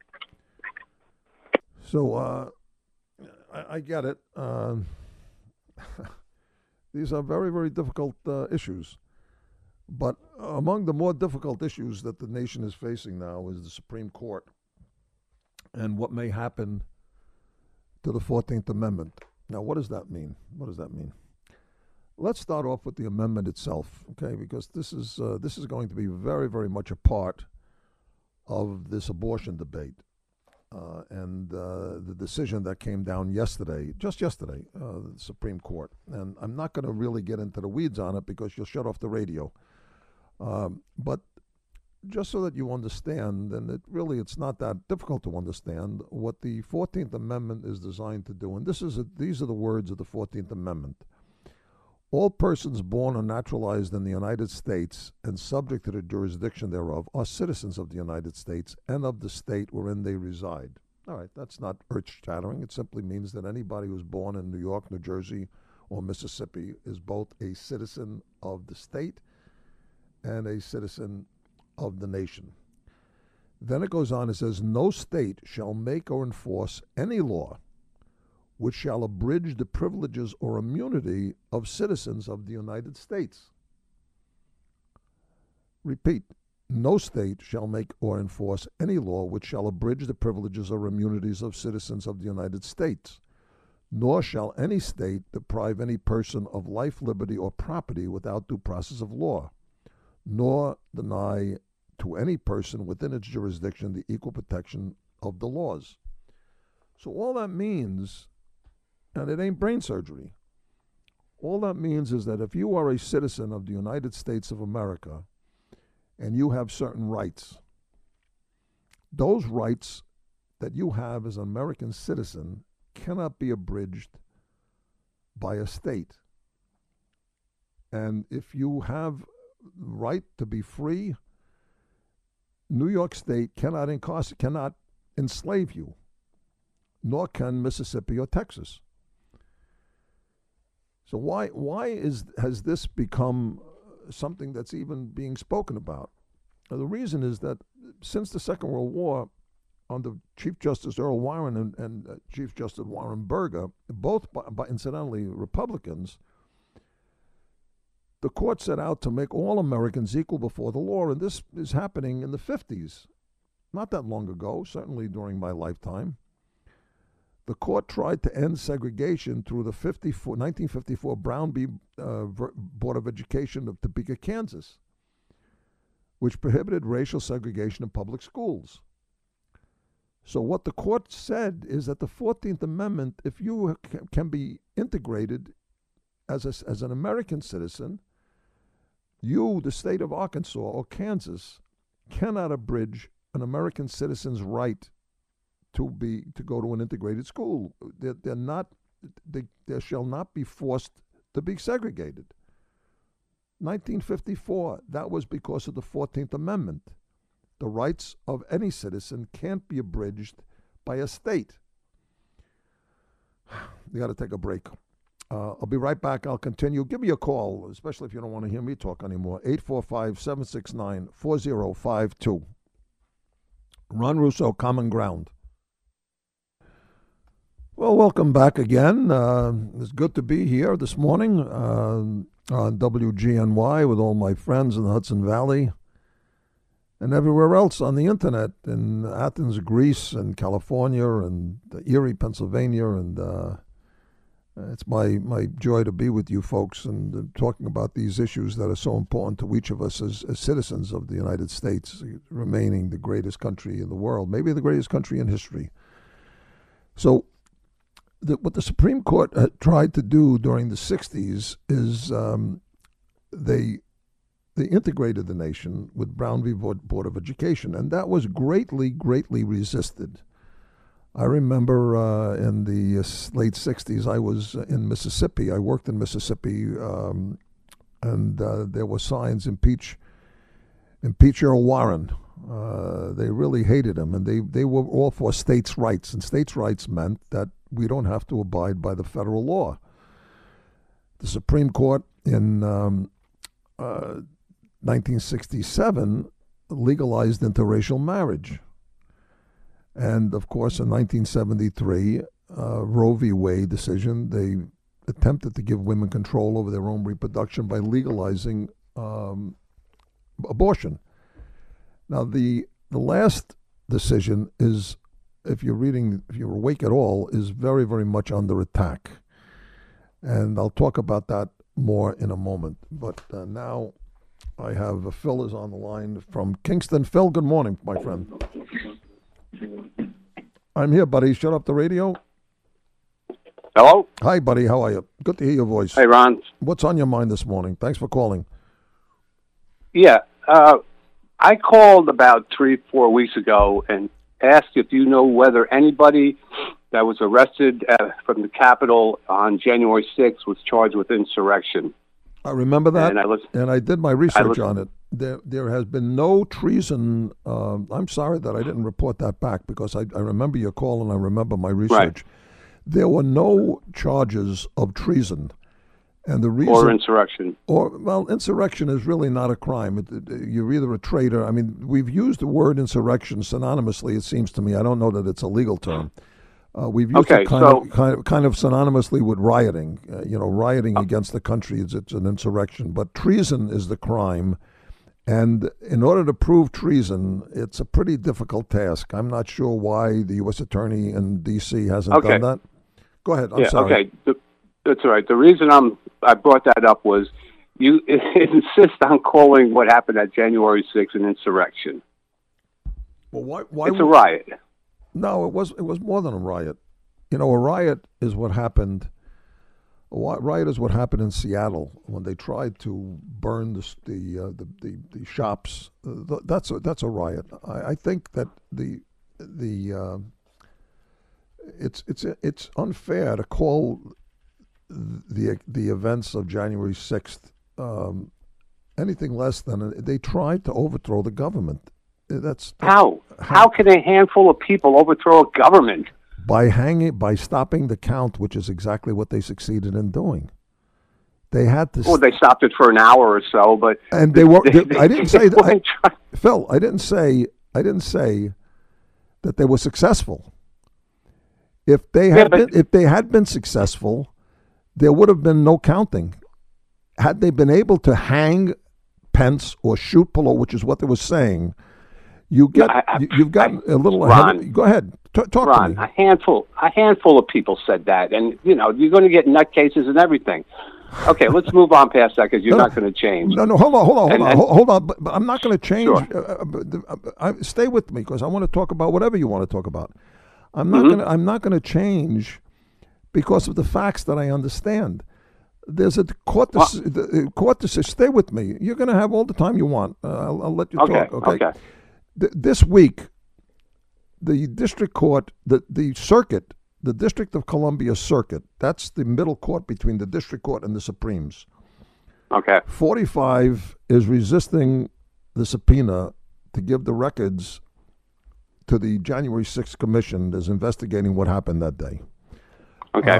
So I get it. These are very, very difficult issues. But among the more difficult issues that the nation is facing now is the Supreme Court and what may happen to the 14th Amendment. Now, what does that mean? What does that mean? Let's start off with the amendment itself, okay? Because this is going to be very, very much a part of this abortion debate and the decision that came down just yesterday, the Supreme Court. And I'm not going to really get into the weeds on it because you'll shut off the radio. But just so that you understand, and it's not that difficult to understand, what the 14th Amendment is designed to do. And these are the words of the 14th Amendment. All persons born or naturalized in the United States and subject to the jurisdiction thereof are citizens of the United States and of the state wherein they reside. All right, that's not earth-shattering. It simply means that anybody who's born in New York, New Jersey, or Mississippi is both a citizen of the state and a citizen of the nation. Then it goes on, it says, no state shall make or enforce any law which shall abridge the privileges or immunity of citizens of the United States. Repeat, no state shall make or enforce any law which shall abridge the privileges or immunities of citizens of the United States, nor shall any state deprive any person of life, liberty, or property without due process of law, nor deny to any person within its jurisdiction the equal protection of the laws. So all that means, and it ain't brain surgery, all that means is that if you are a citizen of the United States of America and you have certain rights, those rights that you have as an American citizen cannot be abridged by a state. And if you have the right to be free, New York State cannot enslave you, nor can Mississippi or Texas. So why has this become something that's even being spoken about? Now, the reason is that since the Second World War, under Chief Justice Earl Warren and Chief Justice Warren Burger, both by incidentally Republicans, the court set out to make all Americans equal before the law, and this is happening in the 50s, not that long ago, certainly during my lifetime. The court tried to end segregation through the 1954 Brown v. Board of Education of Topeka, Kansas, which prohibited racial segregation in public schools. So what the court said is that the 14th Amendment, if you can be integrated as an American citizen, you, the state of Arkansas or Kansas, cannot abridge an American citizen's right to go to an integrated school. They shall not be forced to be segregated. 1954, that was because of the 14th Amendment. The rights of any citizen can't be abridged by a state. You got to take a break. I'll be right back. I'll continue. Give me a call, especially if you don't want to hear me talk anymore. 845-769-4052. Ron Russo, Common Ground. Well, welcome back again. It's good to be here this morning on WGNY with all my friends in the Hudson Valley and everywhere else on the internet, in Athens, Greece, and California, and Erie, Pennsylvania, and it's my joy to be with you folks and talking about these issues that are so important to each of us as citizens of the United States, remaining the greatest country in the world, maybe the greatest country in history. So what the Supreme Court tried to do during the 60s is they integrated the nation with Brown v. Board of Education, and that was greatly resisted. I remember in the late 60s, I was in Mississippi. I worked in Mississippi, and there were signs, impeach Earl Warren. They really hated him, and they were all for states' rights, and states' rights meant that we don't have to abide by the federal law. The Supreme Court in 1967 legalized interracial marriage. And, of course, in 1973, Roe v. Wade decision, they attempted to give women control over their own reproduction by legalizing abortion. Now, the last decision is, if you're awake at all, is very, very much under attack. And I'll talk about that more in a moment. But now I have Phil is on the line from Kingston. Phil, good morning, my friend. I'm here, buddy. Shut up the radio. Hello? Hi, buddy. How are you? Good to hear your voice. Hey, Ron. What's on your mind this morning? Thanks for calling. Yeah. I called about 3-4 weeks ago and asked if you know whether anybody that was arrested from the Capitol on January 6th was charged with insurrection. I remember that, and I did my research on it. There has been no treason. I'm sorry that I didn't report that back because I remember your call and I remember my research. Right. There were no charges of treason. And the reason, or insurrection. Insurrection is really not a crime. You're either a traitor. I mean, we've used the word insurrection synonymously, it seems to me. I don't know that it's a legal term. We've used it kind of synonymously with rioting. Rioting against the country, it's an insurrection. But treason is the crime. And in order to prove treason, it's a pretty difficult task. I'm not sure why the U.S. Attorney in D.C. hasn't done that. Go ahead. I'm sorry. Okay. That's all right. The reason I brought that up was you insist on calling what happened at January 6th an insurrection. Well, why? It's a riot. No, it was more than a riot. A riot is what happened. A riot is what happened in Seattle when they tried to burn the shops. That's a riot. I think that it's unfair to call the events of January 6th anything less than they tried to overthrow the government. How can a handful of people overthrow a government? By stopping the count, which is exactly what they succeeded in doing. They had to. Well, they stopped it for an hour or so, but and they were. I didn't say that, Phil. I didn't say that they were successful. If they had been successful, there would have been no counting. Had they been able to hang Pence or shoot Pelosi, which is what they were saying, you've got a little ahead. Go ahead. Talk Ron, to me. a handful of people said that, and you're going to get nutcases and everything. Okay, let's move on past that because you're not going to change. No, hold on. But I'm not going to change. Sure. Stay with me because I want to talk about whatever you want to talk about. I'm not going to change because of the facts that I understand. There's a court decision. Stay with me. You're going to have all the time you want. I'll let you talk. Okay. This week, the district court, the circuit. The District of Columbia Circuit, that's the middle court between the district court and the Supremes. Okay. 45 is resisting the subpoena to give the records to the January 6th commission that's investigating what happened that day. Okay.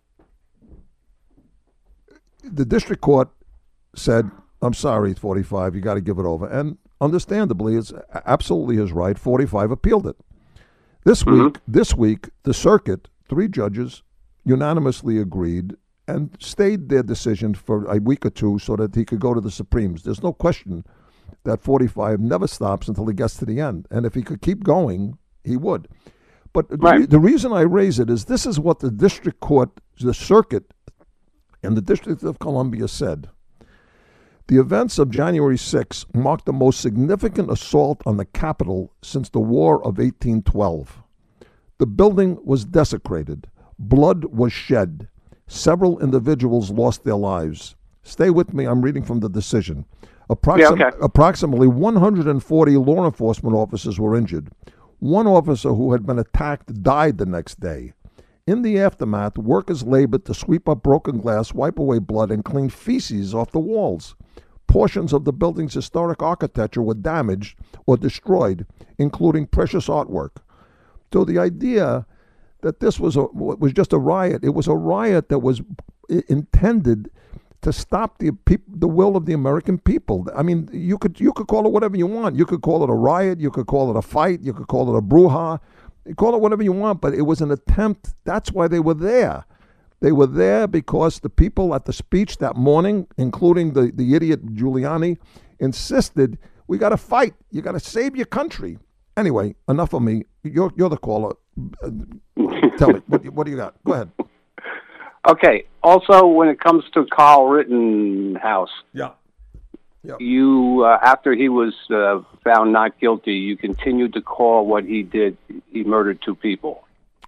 The district court said, I'm sorry, 45, you got to give it over. And understandably, it's absolutely his right. 45 appealed it. This week, the circuit, 3 judges unanimously agreed and stayed their decision for a week or two so that he could go to the Supremes. There's no question that 45 never stops until he gets to the end. And if he could keep going, he would. But the reason I raise it is this is what the district court, the circuit, and the District of Columbia said. The events of January 6 marked the most significant assault on the Capitol since the War of 1812. The building was desecrated. Blood was shed. Several individuals lost their lives. Stay with me. I'm reading from the decision. Approximately 140 law enforcement officers were injured. One officer who had been attacked died the next day. In the aftermath, workers labored to sweep up broken glass, wipe away blood, and clean feces off the walls. Portions of the building's historic architecture were damaged or destroyed, including precious artwork. So the idea that this was just a riot, it was a riot that was intended to stop the will of the American people. I mean, you could call it whatever you want. You could call it a riot. You could call it a fight. You could call it a brouhaha. Call it whatever you want, but it was an attempt. That's why they were there. They were there because the people at the speech that morning, including the idiot Giuliani, insisted, we got to fight. You got to save your country. Anyway, enough of me. You're the caller. Tell me, what do you got? Go ahead. Okay. Also, when it comes to Carl Rittenhouse, you after he was found not guilty, you continued to call what he did. He murdered 2 people.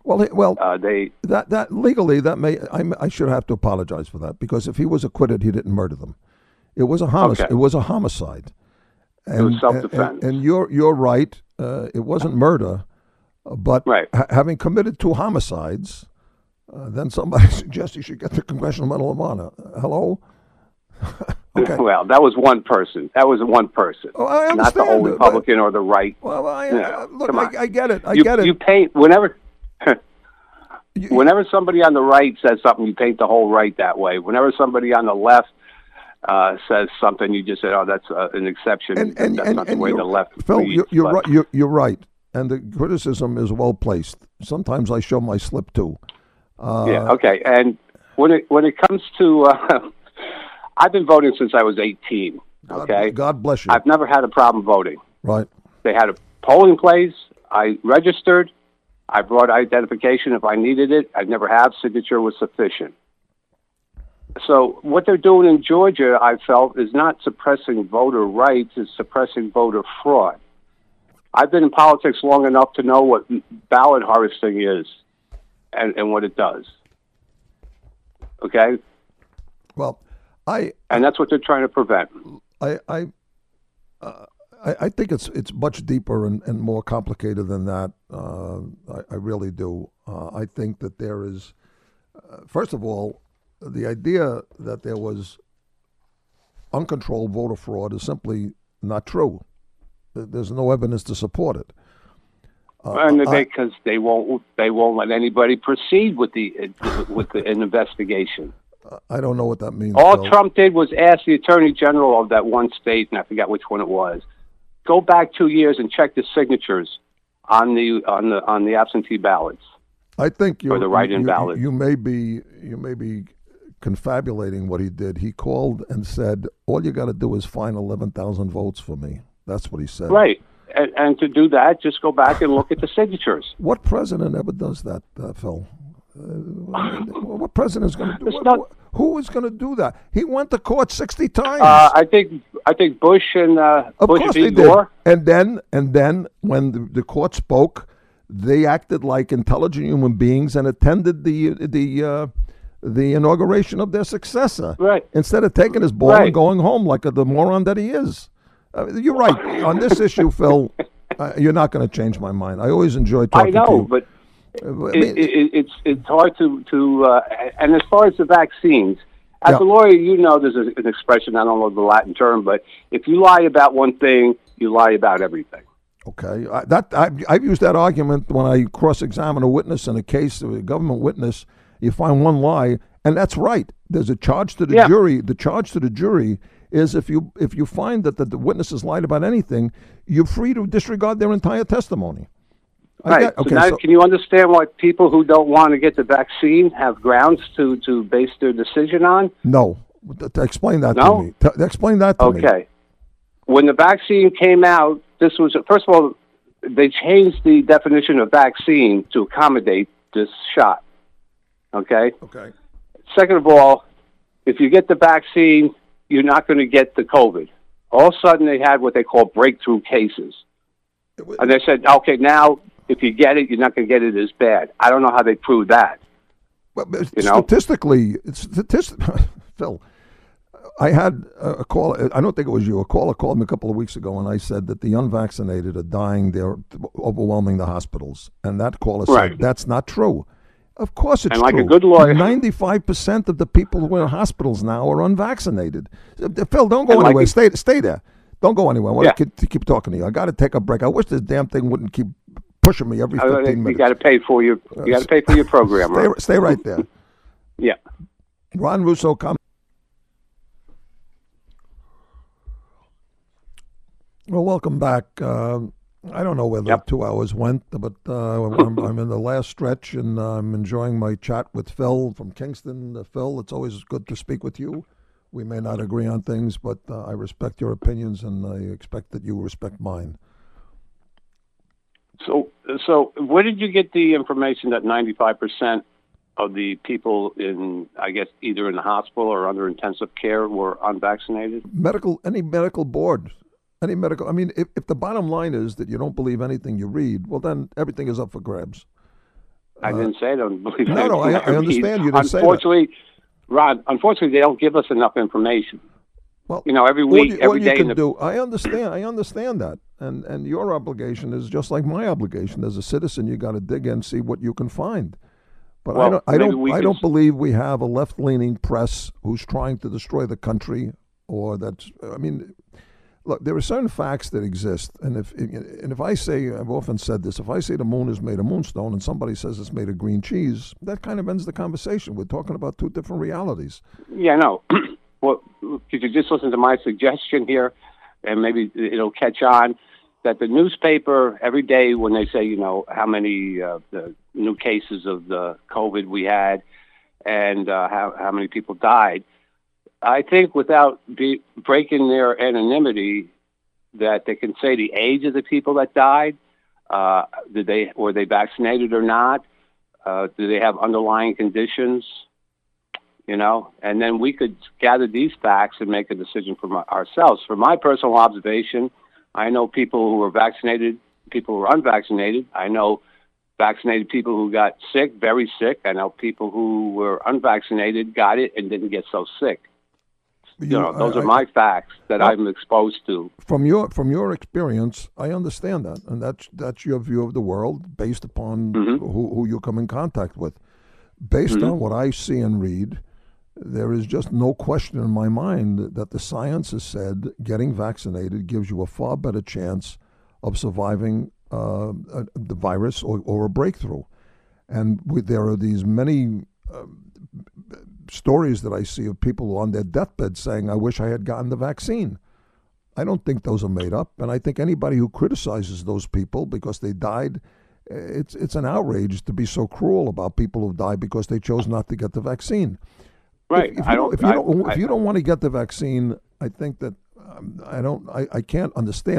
That legally I should have to apologize for that because if he was acquitted, he didn't murder them. It was a homicide. Okay. It was a homicide. It was self-defense. And you're right. It wasn't murder, but having committed 2 homicides, then somebody suggests he should get the Congressional Medal of Honor. Hello. Okay. Well, that was one person. Oh, I understand. Not the whole Republican or the right. Well, look, I get it. I get it. You paint whenever somebody on the right says something, you paint the whole right that way. Whenever somebody on the left says something, you just say, "Oh, that's an exception." And that's not the way the left. Phil, you're right. You're right, and the criticism is well placed. Sometimes I show my slip too. Okay. And when it comes to, I've been voting since I was 18. Okay. God bless you. I've never had a problem voting. Right. They had a polling place. I registered. I brought identification if I needed it. I never have. Signature was sufficient. So what they're doing in Georgia, I felt, is not suppressing voter rights, it's suppressing voter fraud. I've been in politics long enough to know what ballot harvesting is and what it does. Okay? Well, and that's what they're trying to prevent. I think it's much deeper and more complicated than that. I really do. I think that there is, first of all, the idea that there was uncontrolled voter fraud is simply not true. There's no evidence to support it. Because they won't let anybody proceed with an investigation. I don't know what that means. All Trump did was ask the Attorney General of that one state, and I forgot which one it was, go back 2 years and check the signatures on the absentee ballots. I think or the write-in ballots. You may be confabulating what he did. He called and said, "All you got to do is find 11,000 votes for me." That's what he said. Right, And to do that, just go back and look at the signatures. What president ever does that, Phil? What president is going to do who is going to do that? He went to court 60 times. I think Bush and of Bush course v. they Gore. did. And then when the court spoke, they acted like intelligent human beings and attended the inauguration of their successor. Right. Instead of taking his ball and going home like the moron that he is. You're right on this issue, Phil. You're not going to change my mind. I always enjoy talking to you. I know, but it's hard to and as far as the vaccines, as a lawyer, you know there's an expression, I don't know the Latin term, but if you lie about one thing, you lie about everything. Okay, I've used that argument when I cross-examine a witness in a case, a government witness. You find one lie, and that's right. There's a charge to the jury. The charge to the jury is if you find that the witness has lied about anything, you're free to disregard their entire testimony. Right. Can you understand why people who don't want to get the vaccine have grounds to base their decision on? No. Explain that to me. Explain that to me. Okay. When the vaccine came out, this was, first of all, they changed the definition of vaccine to accommodate this shot. Okay? Okay. Second of all, if you get the vaccine, you're not going to get the COVID. All of a sudden, they had what they call breakthrough cases. And they said, okay, now, if you get it, you're not going to get it as bad. I don't know how they prove that. But statistically, Phil, I had a call. I don't think it was you. A caller called me a couple of weeks ago, and I said that the unvaccinated are dying. They're overwhelming the hospitals. And that caller said, that's not true. Of course it's true. And like a good lawyer, 95% of the people who are in hospitals now are unvaccinated. Phil, don't go anywhere. Stay there. Don't go anywhere. I want to keep talking to you. I got to take a break. I wish this damn thing wouldn't keep pushing me every 15 minutes. You got to pay for your program. Stay right there. Yeah. Ron Russo, come. Well, welcome back. I don't know where the 2 hours went, but I'm in the last stretch, and I'm enjoying my chat with Phil from Kingston. Phil, it's always good to speak with you. We may not agree on things, but I respect your opinions, and I expect that you respect mine. So where did you get the information that 95% of the people in, I guess, either in the hospital or under intensive care were unvaccinated? Any medical board. I mean, if the bottom line is that you don't believe anything you read, well, then everything is up for grabs. I didn't say I don't believe anything. No, I understand you didn't say that. Unfortunately, Rod, they don't give us enough information. Well, every week, every day. I understand that. And your obligation is just like my obligation. As a citizen, you got to dig in, see what you can find. But I don't believe we have a left-leaning press who's trying to destroy the country, look, there are certain facts that exist, and if I say, I've often said this, if I say the moon is made of moonstone and somebody says it's made of green cheese, that kind of ends the conversation. We're talking about two different realities. Yeah, no. Well, could you just listen to my suggestion here, and maybe it'll catch on, that the newspaper, every day when they say, how many the new cases of the COVID we had and how many people died, I think without breaking their anonymity, that they can say the age of the people that died, were they vaccinated or not, do they have underlying conditions, and then we could gather these facts and make a decision for ourselves. From my personal observation, I know people who were vaccinated, people who were unvaccinated. I know vaccinated people who got sick, very sick. I know people who were unvaccinated, got it, and didn't get so sick. Those are my facts that I'm exposed to. From your experience, I understand that, and that's your view of the world based upon who you come in contact with. Based on what I see and read, there is just no question in my mind that the science has said getting vaccinated gives you a far better chance of surviving the virus or a breakthrough. And there are these many stories that I see of people on their deathbed saying, I wish I had gotten the vaccine. I don't think those are made up. And I think anybody who criticizes those people because they died, it's an outrage to be so cruel about people who died because they chose not to get the vaccine. Right. If you don't want to get the vaccine, I think that I can't understand it.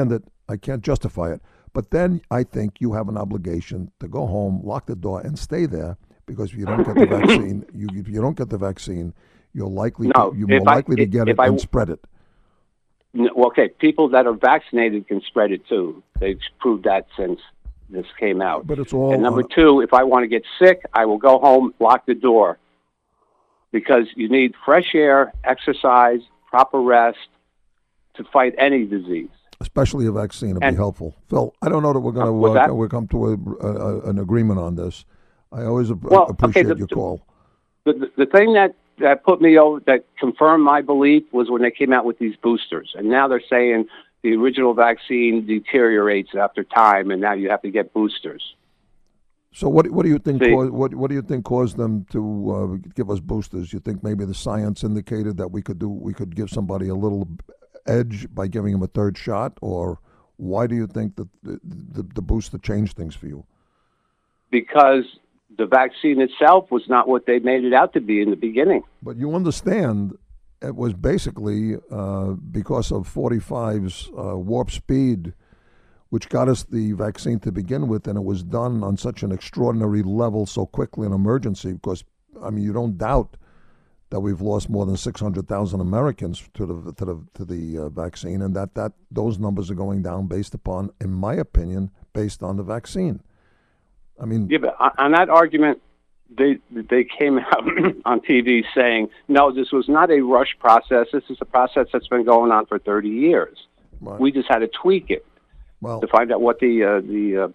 I can't justify it. But then I think you have an obligation to go home, lock the door, and stay there, because if you don't get the vaccine, if you don't get the vaccine, you're more likely to get it and spread it. Okay, people that are vaccinated can spread it too. They've proved that since this came out. But it's all. And number two, if I want to get sick, I will go home, lock the door, because you need fresh air, exercise, proper rest to fight any disease. Especially a vaccine would be helpful. Phil, I don't know that we're going to we'll come to an agreement on this. I always appreciate your call. The thing that put me over, that confirmed my belief, was when they came out with these boosters. And now they're saying the original vaccine deteriorates after time, and now you have to get boosters. So what do you think? What do you think caused them to give us boosters? You think maybe the science indicated that we could give somebody a little edge by giving them a third shot, or why do you think that the booster changed things for you? Because the vaccine itself was not what they made it out to be in the beginning. But you understand, it was basically because of 45's warp speed, which got us the vaccine to begin with, and it was done on such an extraordinary level so quickly in emergency, because, I mean, you don't doubt that we've lost more than 600,000 Americans to the vaccine, and that those numbers are going down based upon, in my opinion, based on the vaccine. I mean, yeah, but on that argument, they came out on TV saying, no, this was not a rush process. This is a process that's been going on for 30 years. Right. We just had to tweak it to find out what what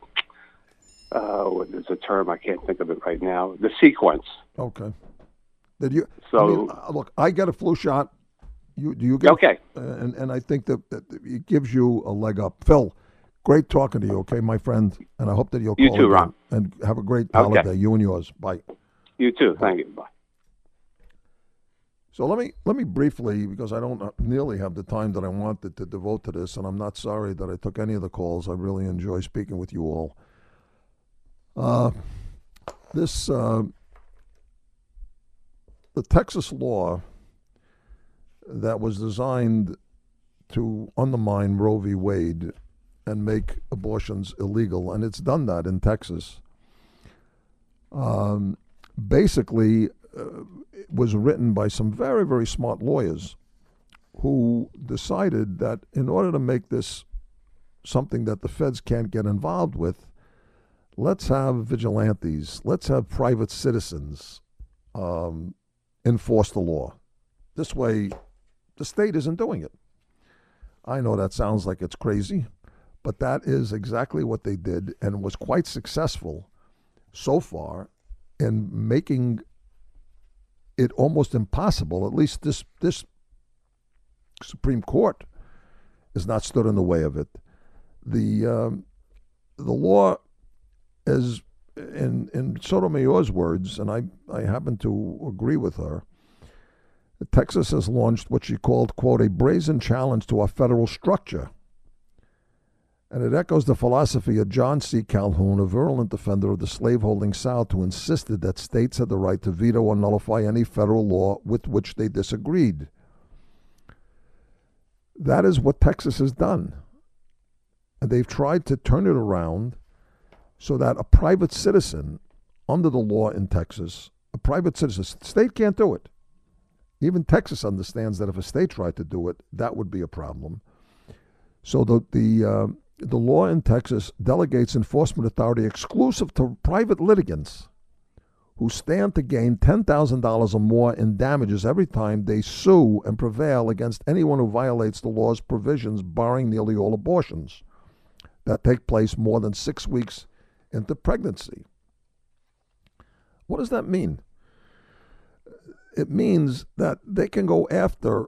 is the term? I can't think of it right now. The sequence. Okay. Did you? So I mean, look, I get a flu shot. Do you get? Okay. And I think that it gives you a leg up. Phil, great talking to you. Okay, my friend, and I hope that you'll call you too, again. Ron. And have a great holiday. You and yours. Bye. You too. Thank you. Bye. So let me briefly, because I don't nearly have the time that I wanted to devote to this, and I'm not sorry that I took any of the calls. I really enjoy speaking with you all. The Texas law that was designed to undermine Roe v. Wade and make abortions illegal, and it's done that in Texas, basically was written by some very, very smart lawyers who decided that in order to make this something that the feds can't get involved with, let's have vigilantes, let's have private citizens enforce the law. This way, the state isn't doing it. I know that sounds like it's crazy, but that is exactly what they did, and was quite successful so far in making it almost impossible. At least this Supreme Court has not stood in the way of it. The law is, in Sotomayor's words, and I happen to agree with her, Texas has launched what she called, quote, a brazen challenge to our federal structure. And it echoes the philosophy of John C. Calhoun, a virulent defender of the slaveholding South, who insisted that states had the right to veto or nullify any federal law with which they disagreed. That is what Texas has done. And they've tried to turn it around so that a private citizen, under the law in Texas, a private citizen, state can't do it. Even Texas understands that if a state tried to do it, that would be a problem. So the law in Texas delegates enforcement authority exclusive to private litigants who stand to gain $10,000 or more in damages every time they sue and prevail against anyone who violates the law's provisions barring nearly all abortions that take place more than 6 weeks into pregnancy. What does that mean? It means that they can go after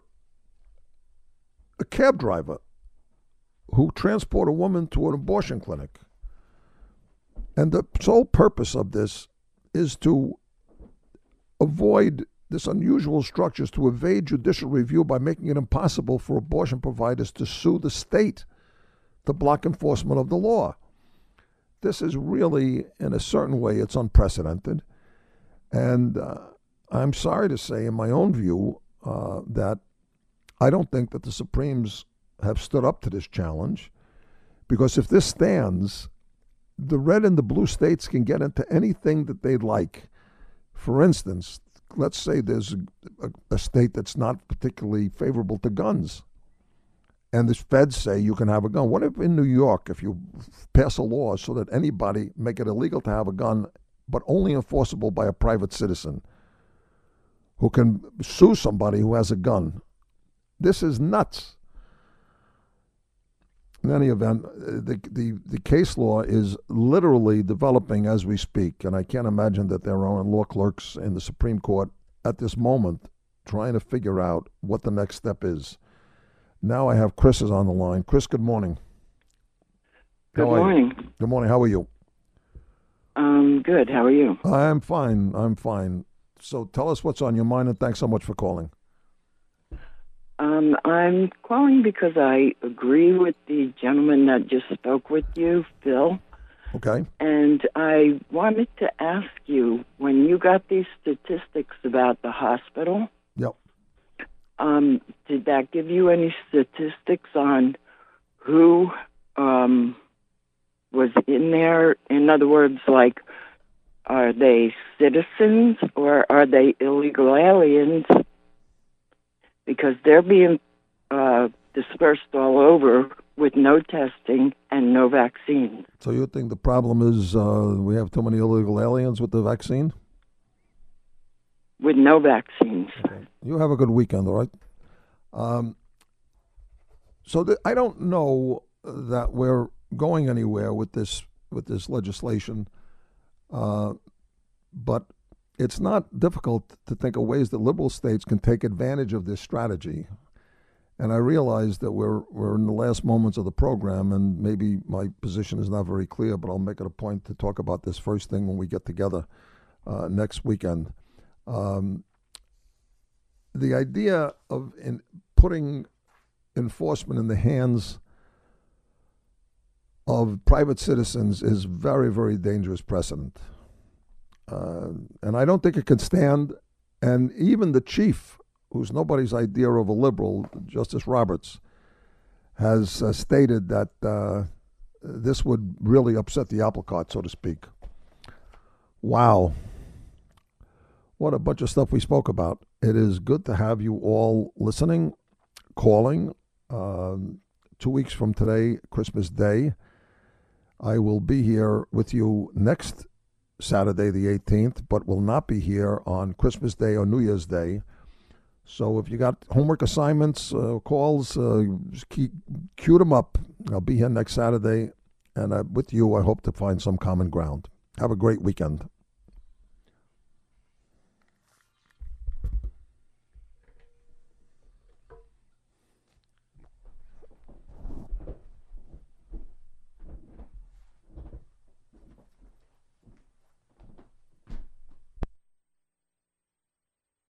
a cab driver who transport a woman to an abortion clinic. And the sole purpose of this is to avoid this unusual structures, to evade judicial review by making it impossible for abortion providers to sue the state to block enforcement of the law. This is really, in a certain way, it's unprecedented. And I'm sorry to say, in my own view, that I don't think that the Supremes have stood up to this challenge, Because if this stands, the red and the blue states can get into anything that they like. For instance, let's say there's a state that's not particularly favorable to guns, and the feds say you can have a gun. What if in New York, if you pass a law so that anybody make it illegal to have a gun, but only enforceable by a private citizen who can sue somebody who has a gun? This is nuts. In any event, the case law is literally developing as we speak, and I can't imagine that there are law clerks in the Supreme Court at this moment trying to figure out what the next step is. Now I have Chris is on the line. Chris, good morning. Good morning. Good morning. How are you? Good. How are you? I'm fine. So tell us what's on your mind, and thanks so much for calling. I'm calling because I agree with the gentleman that just spoke with you, Phil. Okay. And I wanted to ask you, when you got these statistics about the hospital, yep. Did that give you any statistics on who was in there? In other words, like, are they citizens or are they illegal aliens? Because they're being dispersed all over with no testing and no vaccines. So you think the problem is we have too many illegal aliens with the vaccine? With no vaccines. Okay. You have a good weekend, all right? I don't know that we're going anywhere with this legislation, but it's not difficult to think of ways that liberal states can take advantage of this strategy. And I realize that we're in the last moments of the program, and maybe my position is not very clear, but I'll make it a point to talk about this first thing when we get together next weekend. The idea of putting enforcement in the hands of private citizens is very, very dangerous precedent. And I don't think it can stand. And even the chief, who's nobody's idea of a liberal, Justice Roberts, has stated that this would really upset the apple cart, so to speak. Wow. What a bunch of stuff we spoke about. It is good to have you all listening, calling. 2 weeks from today, Christmas Day, I will be here with you next Saturday the 18th, but will not be here on Christmas Day or New Year's Day. So if you got homework assignments, calls, cue them up. I'll be here next Saturday, and with you, I hope to find some common ground. Have a great weekend.